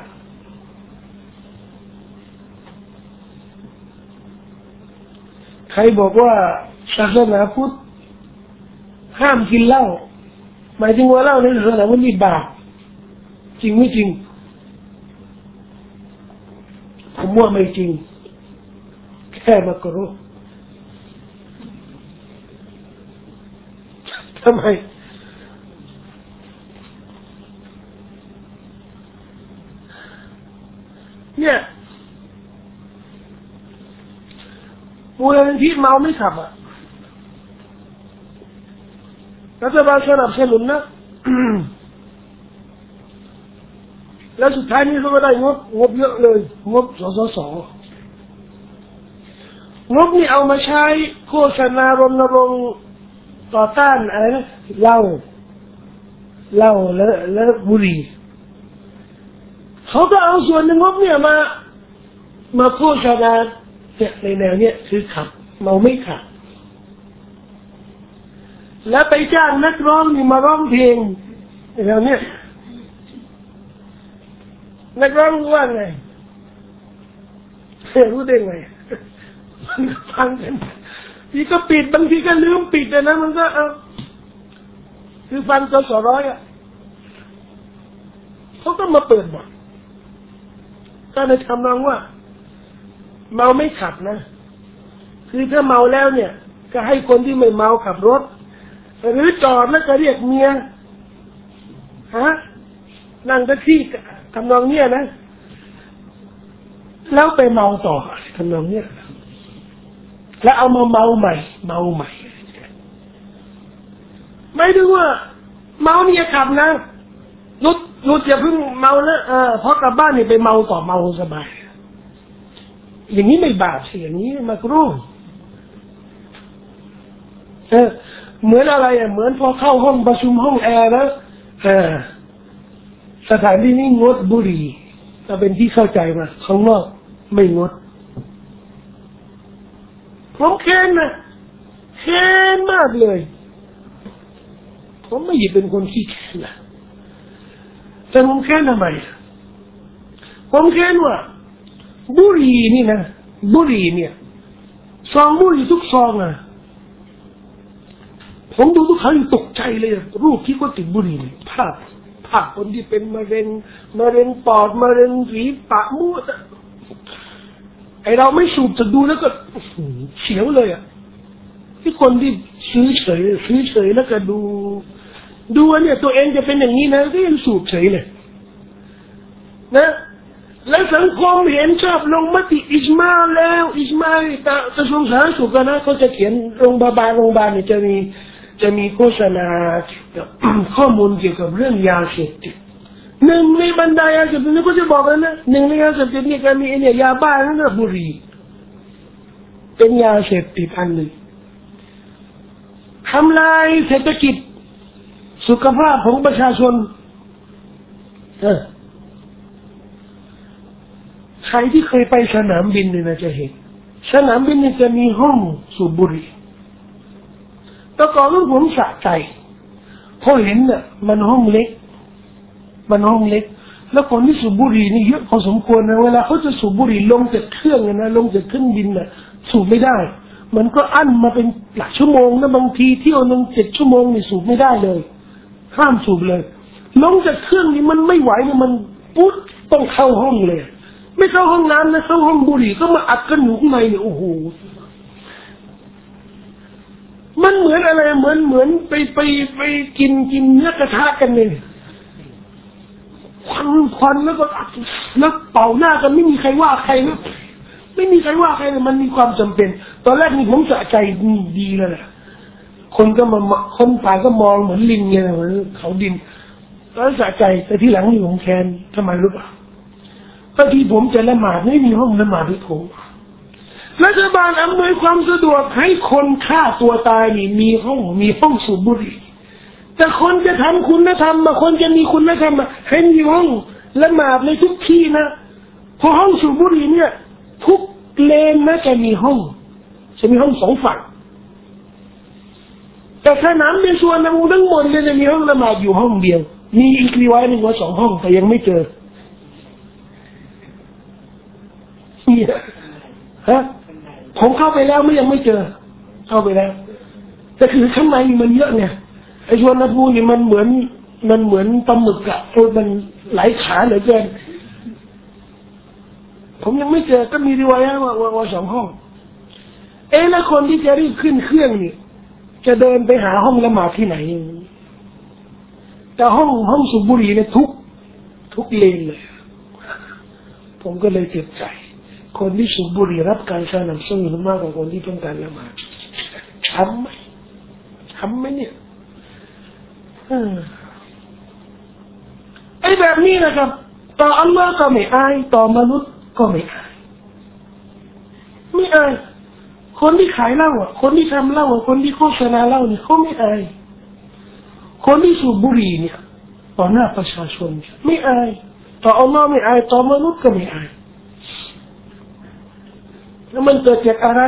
ใครบอกว่าศาสนาพุทธห้ามกินเหล้าหมายถึงว่าเหล้าในศาสนาพุทธนี่บาปจริงไม่จริงผมว่าไม่จริงแค่มักรุทำไมเนี่ยมูลนิธิเมาไม่ขับอ่ะรัฐบาลสนับสนุนนะ แล้วสุดท้ายนี้เขาก็ได้งบเยอะเลยงบสสงบนี่เอามาใช้โฆษณารณรงค์ต่อต้านอะไรนะเหล้าแล้วบุหรี่เขาก็เอาส่วนหนึ่งงบเนี่ยมาโฆษณาเนี่ยในแนวเนี้ยคือขับเมาไม่ขับแล้วไปจ้างนักร้องนี่มาร้องเพลงแนวเนี้ยนักร้องว่าไงรู้ได้ไงฟังกันทีก็ปิดบางทีก็ลืมปิดนะมันก็คือฟังจสร้อยอ่ะเขาก็มาเปิดบ่อยก็ในคำนองว่าเมาไม่ขับนะคือถ้าเมาแล้วเนี่ยก็ให้คนที่ไม่เมาขับรถหรือจอดแล้วก็เรียกเมียนั่งแท็กซี่ทำนองเนี้ยนะแล้วไปเมาต่อทำนองเนี้ยแล้วเอามาเมาใหม่ไม่ถึงว่าเมาเนี่ยขับนะรุดอย่าเพิ่งเมานะเพราะกลับบ้านนี่ไปเมาต่อเมาสบายอย่างนี้ไม่บาปสิอย่างนี้มักรูเหมือนอะไรเหมือนพอเข้าห้องประชุมห้องแอร์นะสถานที่นี้งดบุหรี่จะเป็นที่เข้าใจมาข้างนอกไม่งดผมแค้นนะแค้นมากเลยผมไม่หยิบเป็นคนขี้แค้นนะแต่ผมแค้นทำไมผมแค้นว่าบุหรี่นี่นะบุหรี่เนี่ยซองบุหรี่ทุกซองอ่ะผมดูทุกครั้งตกใจเลยรูปที่เขาติดบุหรี่ภาพคนที่เป็นมะเร็งปอดมะเร็งฝีปากมูดไอเราไม่สูบจะดูแล้วก็เสียวเลยอ่ะที่คนที่ซื้อเฉยแล้วก็ดูเนี่ยตัวเองจะเป็นอย่างนี้นะก็ยังสูบเฉยเลยนะและสังคมเห็นชอบลงมติอิจมาแล้วอิจมากระทรวงสาธารณสุขนะเขาจะเขียนโรงพยาบาลเนี่ยจะมีโฆษณาข้อมูลเกี่ยวกับเรื่องยาเสพติดหนึ่งในบรรดายาเสพติดนี่ก็จะบอกแล้วนะหนึ่งในยาเสพติดนี่ก็มีเนี่ยยาบ้านั่นก็บุหรี่เป็นยาเสพติดอันหนึ่งทำลายเศรษฐกิจสุขภาพของประชาชนใครที่เคยไปสนามบินเนี่ยนะจะเห็นสนามบินเนี่ยจะมีห้องสูบบุหรี่แต่ก่อนนั้นผมสะใจพอเห็นน่ะมันห้องเล็กแล้วคนที่สูบบุหรี่นี่เยอะพอสมควรนะเวลาเขาจะสูบบุหรี่ลงจากเครื่องนะลงจากเครื่องบินน่ะสูบไม่ได้มันก็อั้นมาเป็นหลายชั่วโมงนะบางทีเที่ยวนึง7 ชั่วโมงนี่สูบไม่ได้เลยห้ามสูบเลยลงจากเครื่องนี่มันไม่ไหวเนี่ยมันปุ๊บต้องเข้าห้องเลยไม่เข้าห้องน้ำนะเข้าห้องบุหรี่ก็มาอัดกันอยู่ข้างในเนี่ยโอ้โหมันเหมือนอะไรเหมือนไปกินเนื้อกระทะกันเลยควันแล้วก็เป่าหน้ากันไม่มีใครว่าใครนะไม่มีใครว่าใครเลยมันมีความจำเป็นตอนแรกนี่ผมสะใจดีเลยแหละคนก็มาคนผ่านก็มองเหมือนลิงเลยเหมือนเขาดินแล้วสะใจแต่ที่หลังนี่ผมแค้นทำไมรู้ป่ะบางทีผมจะละหมาดไม่มีห้องละหมาดให้ผมรัฐบาลอำนวยความสะดวกให้คนฆ่าตัวตายนี่มีห้องสูบบุหรี่แต่คนจะทำคุณธรรมมาคนจะมีคุณธรรมมาให้มีห้องละหมาดในทุกที่นะพอห้องสูบบุหรี่เนี่ยทุกเลนนะจะมีห้อง2 ฝั่งแต่สนามบินส่วนทั้งหมดจะมีห้องละหมาดอยู่ห้องเดียวมีอีกรีวายหนึ่งว่า2 ห้องแต่ยังไม่เจอเนี่ยฮะผมเข้าไปแล้วยังไม่เจอเข้าไปแล้วแต่คือข้างในมันเยอะไงไอ้ชวนภูนี่มันเหมือนปลาหมึกอะมันหลายขาเหลือเกินผมยังไม่เจอก็มีรีวายว่า2 ห้องแล้วคนที่จะรีบขึ้นเครื่องนี่จะเดินไปหาห้องละหมาดที่ไหนแต่ห้องสูบบุหรี่เนี่ยทุกเลนเลยผมก็เลยเจ็บใจคนที่สูบบุหรี่รับการสนับสนุนมากกว่าคนที่ต้องการละหมาดทำไหมเนี่ยแบบนี้นะครับต่ออัลลอฮ์ก็ไม่อายต่อมนุษย์ก็ไม่อายคนที่ขายเหล้าคนที่ทำเหล้าคนที่โฆษณาเหล้านี่เขาไม่อายคนที่สูบบุหรี่เนี่ยต่อหน้าประชาชนไม่อายต่ออัลลอฮ์ไม่อายต่อมนุษย์ก็ไม่อายแล้วมันเกิดจากอะไร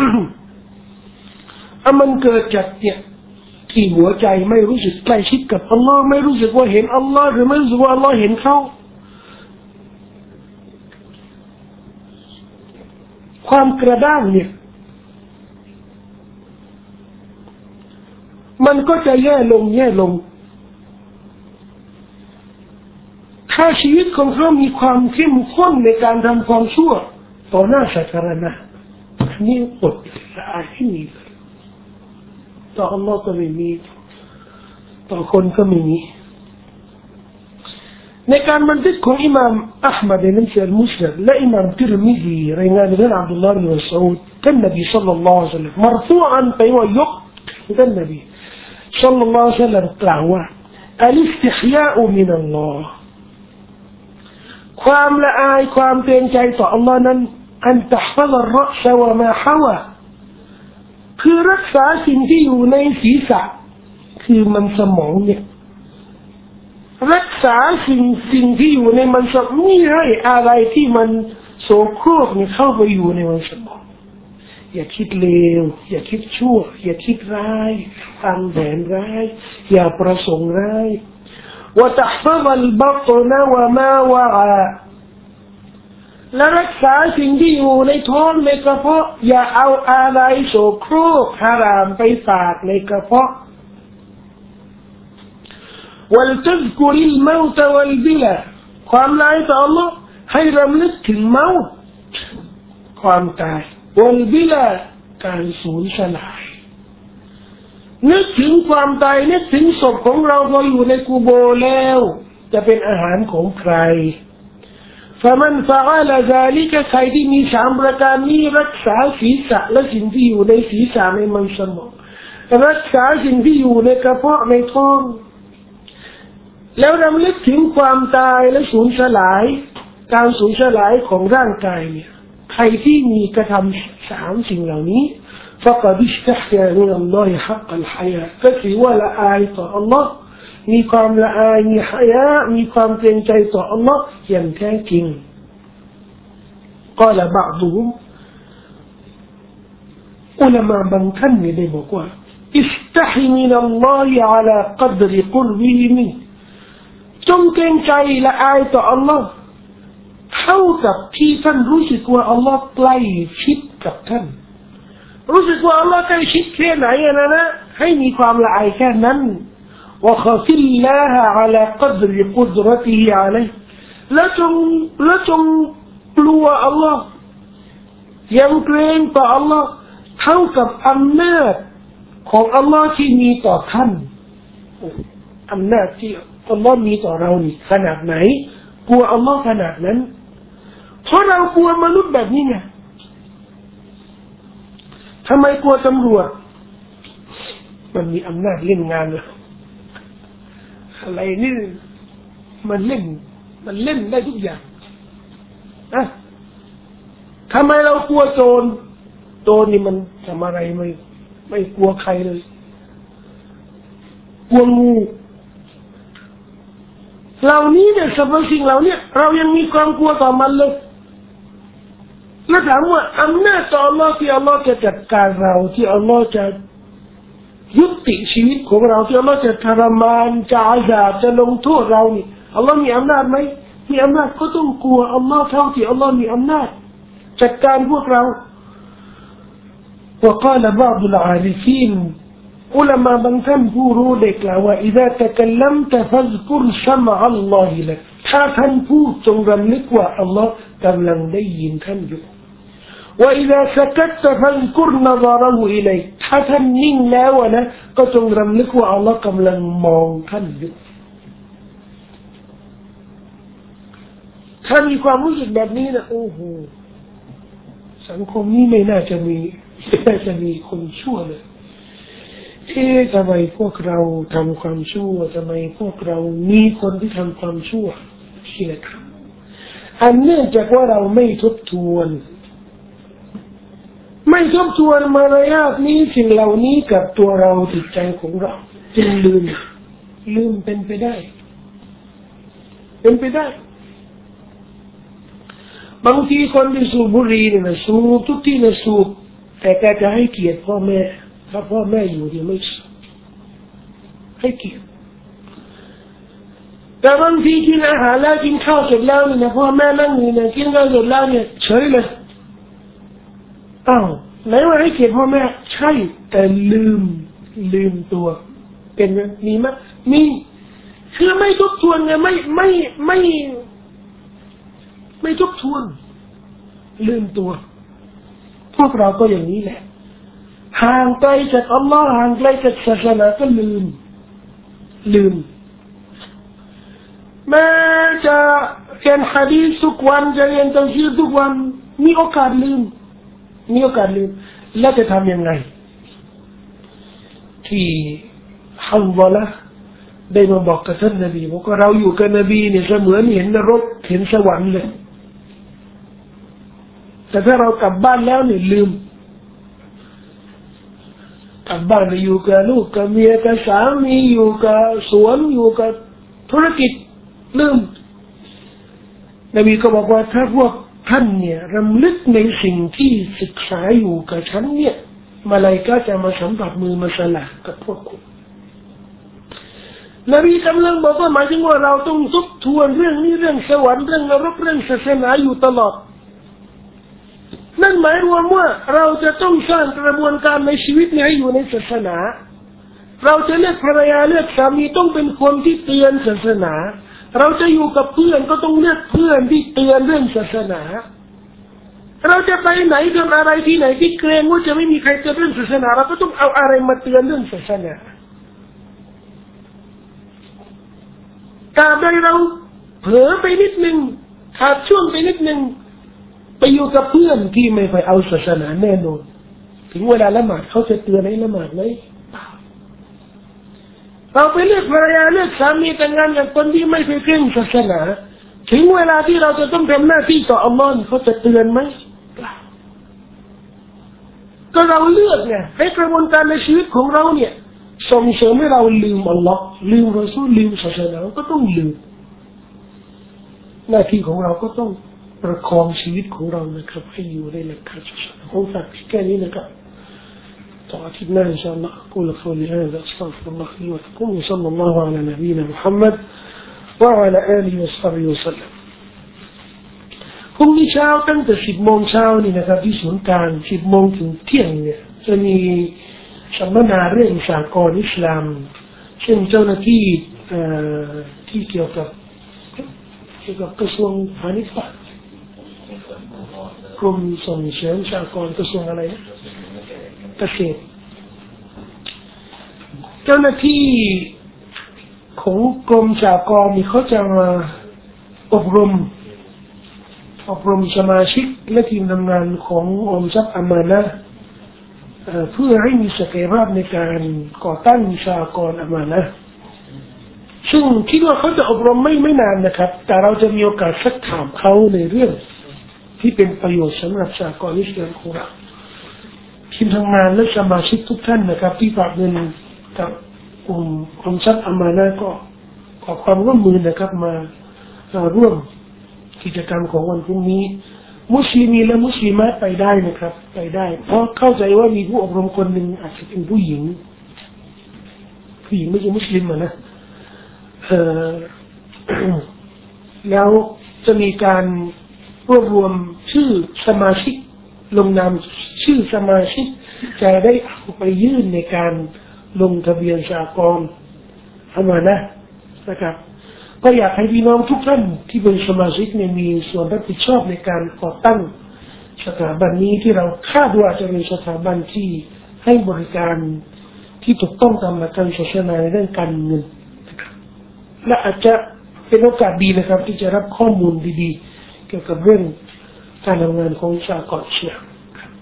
มันเกิดจากเนี่ยที่หัวใจไม่รู้สึกใกล้ชิดกับอัลลอฮ์ไม่รู้สึกว่าเห็นอัลลอฮ์หรือไม่รู้สึกว่าอัลลอฮ์เห็นเขาความกระด้างเนี่ยมันก็จะแย่ลงถ้าชีวิตของเขามีความเข้มข้นในการทำความชั่วต่อหน้าสาธารณะนี่อดละอายที่มีต่ออัลลอฮ์ก็ไม่มีต่อคนก็ไม่มีในการบันทึกของอิหม่ามอัลมัดในหนังสือมุสลิมและอิหม่ามติรมิซีรายงานจากอับดุลลาห์บินมัสอูดท่านนบีศ็อลลัลลอฮุอะลัยฮิวะซัลลัมمرفوعا ไปว่ายกท่านนบีศ็อลลัลลอฮุอะลัยฮิวะซัลลัมกล่าวว่าอัลอิสติฮยาอุมินัลลอฮ์ความละอายความเกรงใจต่ออัลลอฮ์นั้นอันตะฮฟัซอัรรอซวะมาฮาวะคือรักษาสิ่งที่อยู่ในศีรษะคือมันสมองเนี่ยรักษาสิ่งที่อยู่ในมันสมองไม่ให้อะไรที่มันโสโครกเนี่ยเข้าไปอยู่ในมันสมองอย่าคิดเลวอย่าคิดชั่วอย่าคิดร้ายวางแผนร้ายอย่าประสงค์ร้ายว่าตะฮฟัซอัลบัตนะวะมาวะอะและรักษาสิ่งที่อยู่ในท้องในกระเพาะอย่าเอาอะไรโสโครกฮารามไปฝากในกระเพาะوَلْتَذْكُرِ الْمَوْتَ وَالْبِلَى ความร้ายต่อ Allah ให้รำลึกถึงเมาต์ความตาย وَالْبِلَى การสูญสลายนึกถึงความตายนึกถึงศพของเราพออยู่ในกุโบร์แล้วจะเป็นอาหารของใครفمن فعل ذلك ใครที่มี3ประการนี้รักษาศีรษะและสิ่งที่อยู่ในศีรษะในมันสมองรักษาสิ่งที่อยู่ในกระเพาะในท้องแล้วรำลึกถึงความตายและสูญสลายการสูญสลายของร่างกายเนี่ยใครที่มีกระทำ3สิ่งเหล่านี้فقد استحيا من الله حق الحياء ก็ถือว่าละอายต่ออัลลอฮ์มีความละอายมีหายะมีความเกรงใจต่ออัลลอฮ์อย่างแท้จริงقال بعضهم อุลามะบางท่านได้บอกว่า استحي من الله على قدر قربه منه จงเกรงใจละอายต่ออัลลอฮ์เท่ากับที่ท่านรู้สึกว่าอัลลอฮ์ใกล้ชิดกับท่านรู้สึกว่าอัลลอฮ์ใกล้ชิดแค่ไหนนะให้มีความละอายแค่นั้นوخف الله على قدر قدرته عليه และจงกลัวอัลลอฮ์ยังเกรงต่ออัลลอฮ์เท่ากับอำนาจของอัลลอฮ์ที่มีต่อท่านอำนาจที่อัลลอฮ์มีต่อเรานี่ขนาดไหนกลัวอัลลอฮ์ขนาดนั้นเพราะเรากลัวมนุษย์แบบนี้ไงทำไมกลัวตำรวจมันมีอำนาจเล่นงานเลยอะไรนี่มันเล่นได้ทุกอย่างนะทำไมเรากลัวโจรนี่มันทำอะไรไม่กลัวใครเลยกลัวงูเหล่านี้เนี่ยสรรพสิ่งเหล่านี้เรายังมีความกลัวต่อมันเลยแล้วถามว่าอำนาจต่ออัลลอฮ์ที่อัลลอฮ์จะจัดการเราที่อัลลอฮ์จะยุติชีวิตของเราที่อัลลอฮ์จะทรมานจะอาญาจะลงโทษเรานี่อัลลอฮ์มีอำนาจไหมมีอำนาจก็ต้องกลัวอัลลอฮ์เท่าที่อัลลอฮ์มีอำนาจจัดการพวกเราوقال بعض العارفين อุลามะบางท่านผู้รู้ได้กล่าวว่า إذا تكلمت فاذكر سمع الله لك ถ้าท่านพูดจงรำลึกว่าอัลลอฮ์กำลังได้ยินท่านอยู่وإذا سكت فاذكر نظره إليك ถ้าท่านนิ่งแล้วนะก็จงรำลึกว่าอัลลอฮ์กำลังมองท่านอยู่ถ้ามีความรู้สึกแบบนี้นะโอ้โหสังคมนี้ไม่น่าจะมีคนชั่วเลยทำไมพวกเราทำความชั่วทำไมพวกเรามีคนที่ทำความชั่วที่นะครับอันเนื่องจากว่าเราไม่ทบทวนมารยาทนี้สิ่งเหล่านี้กับตัวเราจิตใจของเราจึงลืมเป็นไปได้บางทีคนที่สูบบุหรี่เนี่ยนะสูบทุกที่นะสูบแต่แกจะให้เกียรติพ่อแม่ถ้าพ่อแม่อยู่ดีไม่สูบให้เกียรติแต่บางทีกินอาหารแล้วกินข้าวเสร็จแล้วเนี่ยนะพ่อแม่นั่งอยู่เนี่ยกินข้าวเสร็จแล้วเนี่ยเฉยเลยอ้าวไหนว่าให้เกียรติพ่อแม่ใช่แต่ลืมตัวเป็นไหมมีไหมมีคือไม่ทบทวนไงไม่ทบทวนลืมตัวพวกเราก็อย่างนี้แหละห่างไกลจากอัลลอฮ์ห่างไกลจากศาสนาก็ลืมแม้จะเรียนหะดีษทุกวันจะเรียนตัฟซีรทุกวันมีโอกาสลืมแล้วจะทำยังไงที่ฮัมซอละห์ได้มาบอกกับท่านนบีบอกว่าเราอยู่กับนบีเนี่ยเสมือนเห็นนรกเห็นสวรรค์เลยแต่ถ้าเรากลับบ้านแล้วเนี่ยลืมกลับบ้านไปอยู่กับลูกกับเมียกับสามีอยู่กับสวนอยู่กับธุรกิจลืมนบีก็บอกว่าถ้าพวกท่านเนี่ยรำลึกในสิ่งที่ศึกษาอยู่กับฉันเนี่ยมาลาอิกะฮ์จะมาสัมผัสมือมาสลากับพวกคุณนบีกำลังบอกว่าหมายถึงว่าเราต้องทบทวนเรื่องนี้เรื่องสวรรค์เรื่องนรกเรื่องศาสนาอยู่ตลอดนั่นหมายรวมว่าเราจะต้องสร้างกระบวนการในชีวิตนี้ให้อยู่ในศาสนาเราจะเลือกภรรยาเลือกสามีต้องเป็นคนที่เตือนศาสนาเราจะอยู่กับเพื่อนก็ต้องเลือกเพื่อนที่เตือนเรื่องศาสนาเราจะไปไหนทำอะไรที่ไหนที่เกรงว่าจะไม่มีใครเตือนเรื่องศาสนาเราก็ต้องเอาอะไรมาเตือนเรื่องศาสนาถ้าเราเผลอไปนิดนึงขาดช่วงไปนิดนึงไปอยู่กับเพื่อนที่ไม่ไปเอาศาสนาแน่นอนถึงเวลาละหมาดเขาจะเตือนให้ละหมาดไหมเราไปเลือกภรรยาเลือกสามีแต่งงานกับคนที่ไม่ไปเคร่งศาสนาถึงเวลาที่เราจะต้องทำหน้าที่ต่ออัลลอฮ์เขาจะเตือนไหมเปล่าก็เราเลือกไงให้กระบวนการในชีวิตของเราเนี่ยส่งเสริมให้เราลืมอัลลอฮ์ลืมรอซูลลืมศาสนาก็ต้องลืมหน้าที่ของเราก็ต้องประคองชีวิตของเรานะครับให้อยู่ในหลักการศาสนาของฝากแค่นี้นะครับต่ออาทิตย์หน้าอินชาอัลลอฮ์กุลกล่าวนี้และอัสตัฆฟิรุลลอฮ์ลิวะลักุมศ็อลลัลลอฮุอะลานบีนะมุฮัมมัดวะอะลาอาลีฮิวะศอฮบิฮิวะซัลลัมพรุ่งนี้เช้าตั้งแต่10 โมงเช้านี่นะครับที่ศูนย์การ10 โมงถึงเที่ยงเนี่ยจะมีสัมมนาเรื่องสากลอิสลามเช่นเจ้าหน้าที่ที่เกี่ยวกับกระทรวงพาณิชย์กรมส่งเสริมสากลกระทรวงอะไรเกษตรเจ้าหน้าที่ของกรมสากลนี่เขาจะมาอบรมสมาชิกและทีมทำงานขององค์ทรัพย์อามานะห์เพื่อให้มีศักยภาพในการก่อตั้งสากลอามานะห์ซึ่งคิดว่าเขาจะอบรมไม่นานนะครับแต่เราจะมีโอกาสสักถามเขาในเรื่องที่เป็นประโยชน์สำหรับสากลอิสลามของเราทีมทำงานและสมาชิกทุกท่านนะครับที่ฝากเงินกับองค์ทรัพย์อามานะห์ก็ขอความร่วมมือนะครับมาร่วมกิจกรรมของวันพรุ่งนี้มุสลิมีและมุสลิมะไปได้นะครับไปได้เพราะเข้าใจว่ามีผู้อบรมคนหนึ่งอาจจะเป็นผู้หญิงไม่ใช่มุสลิมนะแล้วจะมีการรวบรวมชื่อสมาชิกลงนามชื่อสมาชิกจะได้เอาไปยื่นในการลงทะเบียนสากลอามานะห์นะครับก็อยากให้พี่น้องทุกท่านที่เป็นสมาชิกเนี่ยมีส่วนรับผิดชอบในการก่อตั้งสถาบันนี้ที่เราคาดว่าจะเป็นสถาบันที่ให้บริการที่ถูกต้องตามหลักการศาสนาในเรื่องการเงินนะครับและอาจจะเป็นโอกาสดีนะครับที่จะรับข้อมูลดีๆเกี่ยวกับเรื่องการทำงานของสากลอิสลาม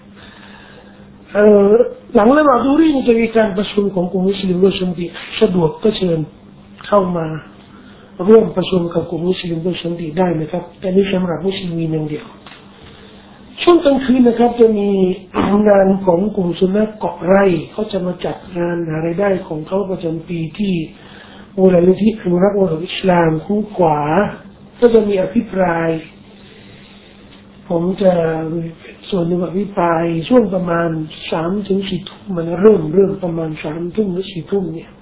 หลังละหมาดซุฮรีจะมีการประชุมของกลุ่มมุสลิมโดยสันติสะดวกก็เชิญเข้ามาร่วมประชุมกับกลุ่มมุสลิมโดยสันติได้นะครับแต่นี่สำหรับมุสลิมอย่างเดียวช่วงกลางคืนนะครับจะมีงานของกลุ่มสุนนะเกาะไร่เขาจะมาจัดงานหารายได้ของเขาประจำปีที่มูลนิธิอนุรักษ์วัฒนธรรมอิสลามคู่ขวาก็จะมีอภิปรายผมจะส่วนหนึ่งอภิปรายช่วงประมาณ 3 ถึง 4 ทุ่มมันเริ่มประมาณ 3 ทุ่มหรือ 4 ทุ่มเนี่ย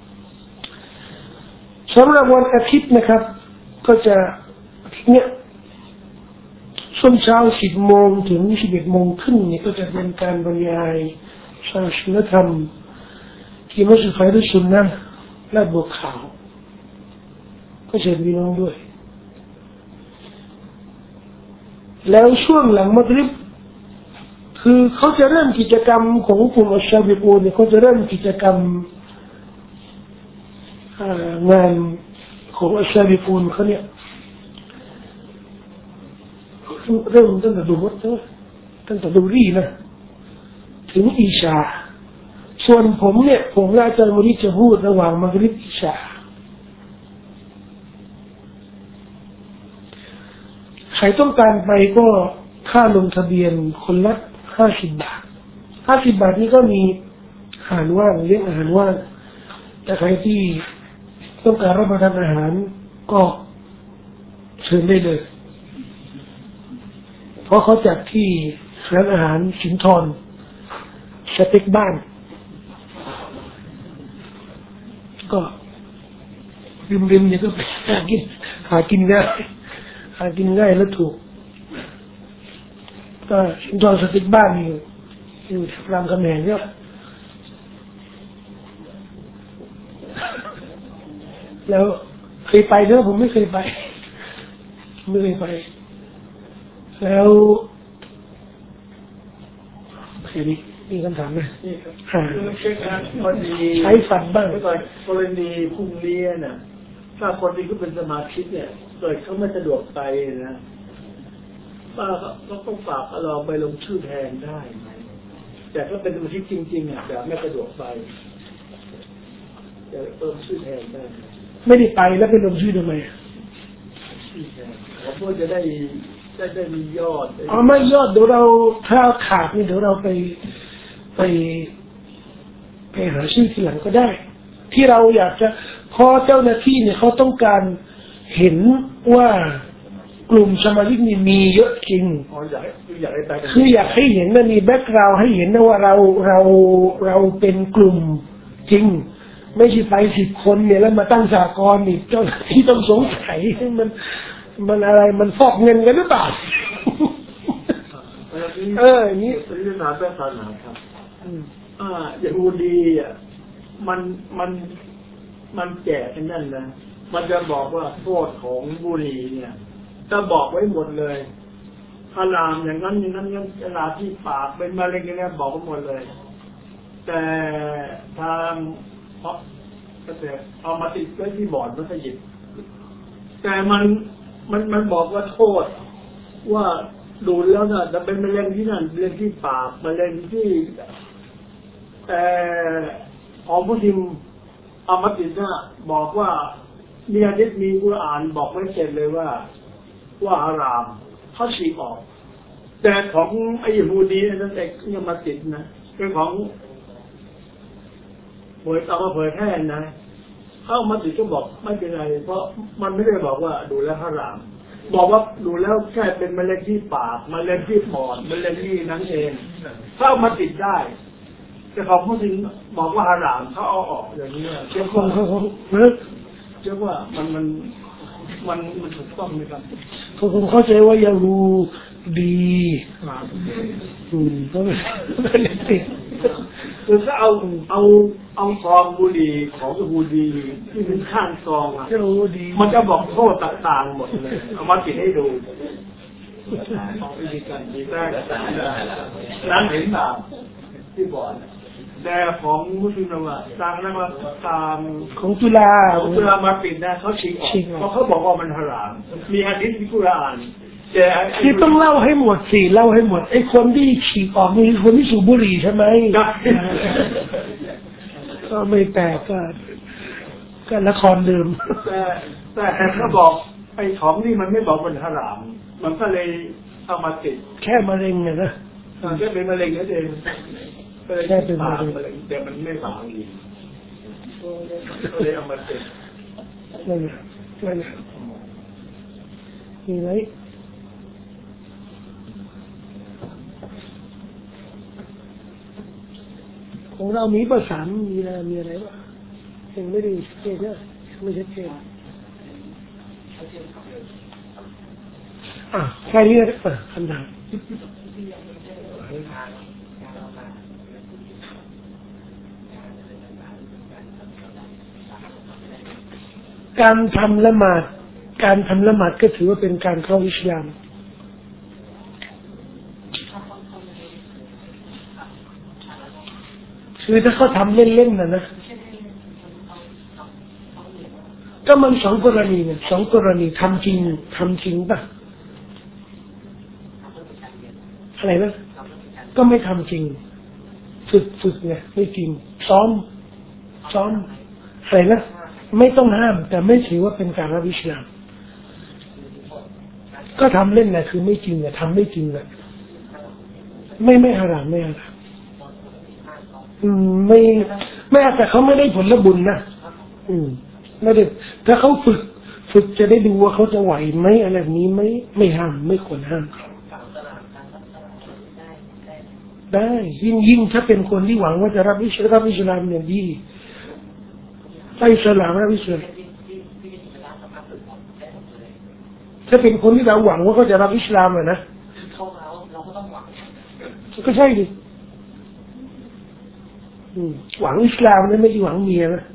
สำหรับวันอาทิตย์นะครับก็จะเนี่ยช่วงเช้า10 โมงถึง 11 โมงครึ่งเนี่ยก็จะเป็นการบรรยายศาสนธรรมที่มัสยิดไฟรุสุนนะห์และบัวขาวก็เชิญพี่น้องด้วยแล้วช่วงหลังมักริบคือเขาจะเริ่มกิจกรรมของกลุ่มอัชชาบิกูเนี่ยเขาจะเริ่มกิจกรรมงานของอัชชาบิกูเขาเนี่ยเริ่มตั้งแต่ดูวัดตั้งแต่ดูรีนะถึงอิชาส่วนผมเนี่ยผมและอาจารย์มุริจะพูดระหว่างมักริบอิชาใครต้องการไปก็ค่าลงทะเบียนคนละ50 บาท50 บาทนี้ก็มีอาหารว่างเลี้ยงอาหารว่างแต่ใครที่ต้องการรับประทานอาหารก็เชิญได้เลยเพราะเขาจัดที่ร้านอาหารสินทรสเต็กบ้านก็ริมๆเนี่ยก็หากินง่ายและถูกก็สินทรสเต็กบ้านอยู่รามคำแหงเนี่ยแล้วเคยไปเนอะผมไม่เคยไปแล้วแค่นี้มีคำถามไหมใช้ฝันบ้างกรณีพรุ่งนี้น่ะถ้าคนที่เขาเป็นสมาชิกเนี่ยเกิดเขาไม่สะดวกไปนะป้าก็ต้องฝากเราไปลงชื่อแทนได้ไหมแต่ถ้าเป็นสมาชิกจริงๆอ่ะแต่ไม่สะดวกไปจะเพิ่มชื่อแทนได้ไม่ได้ไปแล้วไปลงชื่อทำไมเพราะจะได้มียอดไม่ยอดเดี๋ยวเราถ้าขาดนี่เดี๋ยวเราไปไปหาชื่อทีหลังก็ได้ที่เราอยากจะพอเจ้าหน้าที่เนี่ยเขาต้องการเห็นว่ากลุ่มสมาชิกนี่มีเยอะจริงคืออยากให้เห็นว่ามีแบ็คกราวด์ให้เห็นนะว่าเราเป็นกลุ่มจริงไม่ใช่ไป10 คนเนี่ยแล้วมาตั้งสหกรณ์อีกเจ้าหน้าที่ต้องสงสัยมันอะไรมันฟอกเงินกันหรือเปล่านี่เป็นเรื่องศาสนาครับอย่างอูดีอ่ะมันแก่ทั้งนั้นนะมันจะบอกว่าโทษของบุหรี่เนี่ยจะบอกไว้หมดเลยฮารามอย่างนั้นอย่างนั้นเวลาที่ปากเป็นมะเร็งเนี่ยบอกไว้หมดเลยแต่ทางเพราะแต่เอามาติดไว้ที่บอร์ดมัสยิดแต่มันบอกว่าโทษว่าดูแล้วนะจะเป็นมะเร็งที่นั่นมะเร็งที่ปากมะเร็งที่แต่ของผู้ทิมเอามาติดนะบอกว่ามีหะดีษมีกุรอานบอกไว้เสร็จเลยว่าฮารามเขาฉีกออกแต่ของไอ้ยูดีนั่นเองยังมาติดนะเป็นของเอามาเผยแพร่นะเข้ามาติดก็บอกไม่เป็นไรเพราะมันไม่ได้บอกว่าดูแลฮารามบอกว่าดูแล้วแค่เป็นมะเร็งที่ปากมะเร็งที่ปอดมะเร็งที่นั้นเองเข้ามาติดได้แต่ของผู้ทิมบอกว่าฮารามเขาเอาออกอย่างนี้เชื่อว่ามันถูกต้องไหมครับเขาคงเข้าใจว่ายารูดีก็ไม่ได้ติดคือถ้าเอาซองบุหรี่ของบูดีที่เป็นข้างซองอ่ะมันจะบอกโทษต่างๆหมดเลยเอามาติดให้ดูวิธีการดีแรกนั้นเห็นตามที่บอกแต่ของมุสลิมว่าตามนั้นว่าตามของจุฬามาปิดนะเขาชี้ออกเพราะเขาบอกว่ามันฮารามมีหะดีษมีกุรอานแต่ที่ต้องเล่าให้หมดสิเล่าให้หมดไอ้คนที่ฉีกออกมีคนที่สูบบุหรี่ใช่ไหมก็ไม่แปลกก็ละครเดิมแต่เขาบอกไอ้ของนี่มันไม่บอกมันฮารามมันก็เลยเอามาติดแค่มะเร็งนะแค่เป็นมะเร็งนั่นเองแค่เป็นมะเร็งแต่มันไม่ฝังดีก็เลยเอามาติดนั่นมีไหมของเรามีประสานมีอะไรบ้างยังไม่ได้ชัดเจนนะไม่ชัดเจนแค่นี้คำถามการทำละหมาดก็ถือว่าเป็นการเข้าอิสลามคือถ้าเขาทำเล่นๆนะก็มัน2 กรณีเนี่ย2 กรณีทำจริงป่ะอะไรนะก็ไม่ทำจริงฝึกไงไม่จริงซ้อมอะไรนะไม่ต้องห้ามแต่ไม่ถือว่าเป็นการรับอิสลามก็ทำเล่นนะคือไม่จริงอะทำไม่จริงอะไม่ฮารามไม่ฮารามไม่แต่เขาไม่ได้ผลบุญนะไม่ได้ถ้าเขาฝึกจะได้ดูว่าเขาจะไหวไหมอะไรแบบนี้ไม่ห้ามไม่ควรห้ามได้ยิ่งถ้าเป็นคนที่หวังว่าจะรับอิสลามเนี่ยดีไปอิสลามรับอิสลามถ้าเป็นคนที่เราหวังว่าเขาจะรับอิสลามอะนะเราก็ต้องหวังก็ใช่ดิหวังอิสลามนะไม่ใช่หวังเมียนะ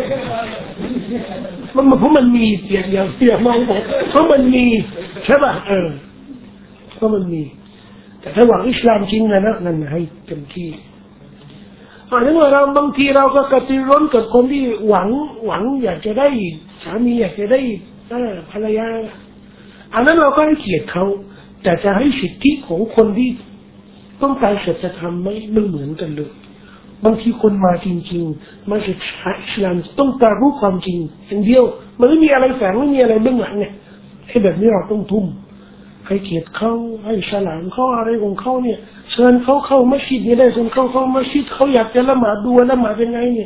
เพราะมันมีเสียมองบอกเพราะมันมีใช่ป่ะเพราะมันมีแต่ถ้าหวังอิสลามจริงนะนั่นให้เต็มที่เพราะฉะนั้นเราบางทีเราก็กระตือร้นกับคนที่หวังอยากจะได้สามีอยากจะได้ภรรยาอันนั้นเราก็ให้เกียรติเขาแต่จะให้สิทธิของคนที่ต้องการศัจธรรมไม่เหมือนกันเลยบางทีคนมาจริงๆมาศึกษาอิสลามต้องการรู้ความจริงอย่างเดียวมันไม่มีอะไรแฝงไม่มีอะไรเบื้องหลังไงไอ้แบบนี้เราต้องทุ่มให้เกียรติเขาให้ฉลามเขาอะไรของเขาเนี่ยเชิญเขาเข้ามัสยิดนี่ได้เชิญเขาเข้ามัสยิดเขาอยากจะละหมาดดูละหมาดเป็นไงเนี่ย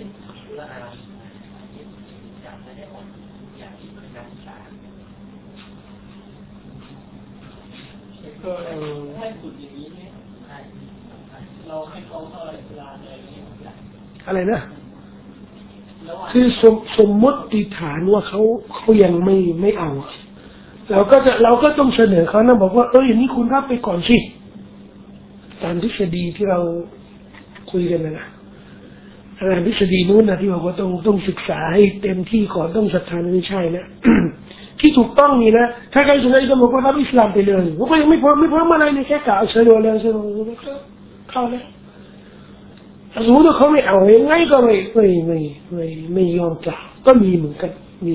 อะไรนะคือสมมติฐานว่าเขายังไม่เอาเราก็ต้องเสนอเขานะบอกว่าอย่างนี้คุณรับไปก่อนสิตามทฤษฎีที่เราคุยกันนะทฤษฎีนู้นนะที่บอกว่าต้องศึกษาให้เต็มที่ก่อนต้องศรัทธาไม่ใช่นะ ที่ถูกต้องนี่นะถ้าใครสนใจจะบอกว่ารับอิสลามไปเลยว่าก็ยังไม่พร้อมอะไรเลยแค่กล่าวเชิญเลยเข้าเลยสมมติว่าเขาไม่เอายังไงก็ไม่ยอมกล่าวก็มีเหมือนกันมี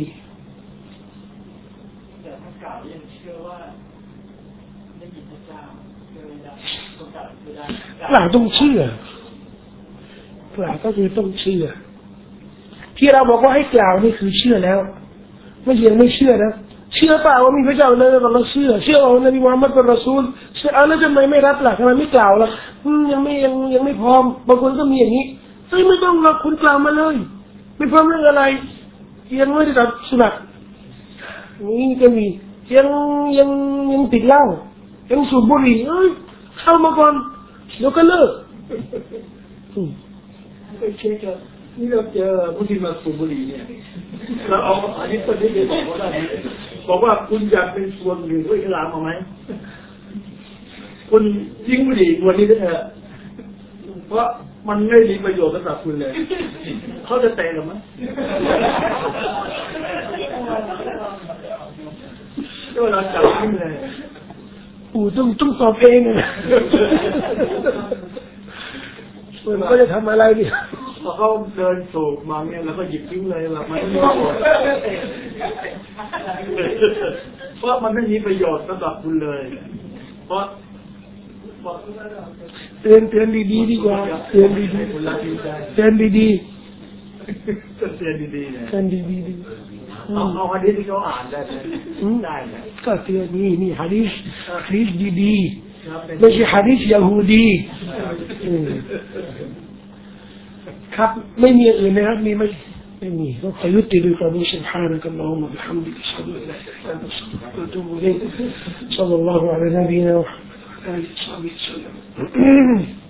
แต่ถ้ากล่าวยังเชื่อว่าได้ยินพระเจ้าเชื่อไม่ได้ต้องกล่าวไม่ได้กล่าวต้องเชื่อกล่าวก็คือต้องเชื่อที่เราบอกว่าให้กล่าวนี่คือเชื่อแล้วไม่ยังไม่เชื่อนะเชื่อเปล่าว่ามีพระเจ้าเลยเราเชื่อว่านบีมุฮัมมัดเป็นรอซูลเชื่อแล้วทำไมไม่รับล่ะทำไมไม่กล่าวล่ะยังไม่พร้อมบางคนก็มีอย่างนี้ไม่ต้องหรอกคุณกล่าวมาเลยไม่พร้อมเรื่องอะไรยังไม่ได้รับสุนัขนี่ก็มียังติดเหล้ายังสูบบุหรี่เข้ามาก่อนแล้วก็เลิกไปเช็คแล้วนี่เราเจอผู้ที่มาสูบบุหรี่เนี่ยเราเอาอันนี้คนที่ไปบอกว่าได้บอกว่าคุณอยากเป็นส่วนหนึ่งของอิสลามไหมคุณทิ้งบุหรี่วันนี้ได้เถอะเพราะมันไม่มีประโยชน์สำหรับคุณเลยเขาจะเตะหรือมั้ยก็เราจับทิ้งเลยต้องตอบเองนะมันก็จะทำอะไรดิพอเขาเดินสูบมาเนี่ยแล้วก็หยิบทิ้งเลยแบบมันไม่มีประโยชน์เพราะมันไม่มีประโยชน์สำหรับคุณเลยเพราะเตือนดีๆดีกว่าเตือนดีๆเตือนดีเอาฮะดีษที่เขาอ่านได้ได้ก็เตือนนี่ฮะดีษดีๆไม่ใช่ฮะดีษยะฮูดีครับไม่มีอื่นนะครับมีไม่มีก็ขอยุติด้วยความสุภาพนะครับอัลลอฮุมะบิฮัมดิกะอัชฮะดุอัลลาอิลาฮะอิลลัลลอฮฺอะตุบุอิลัยฮิศ็อลลัลลอฮุอะลัยฮิวะซัลลัม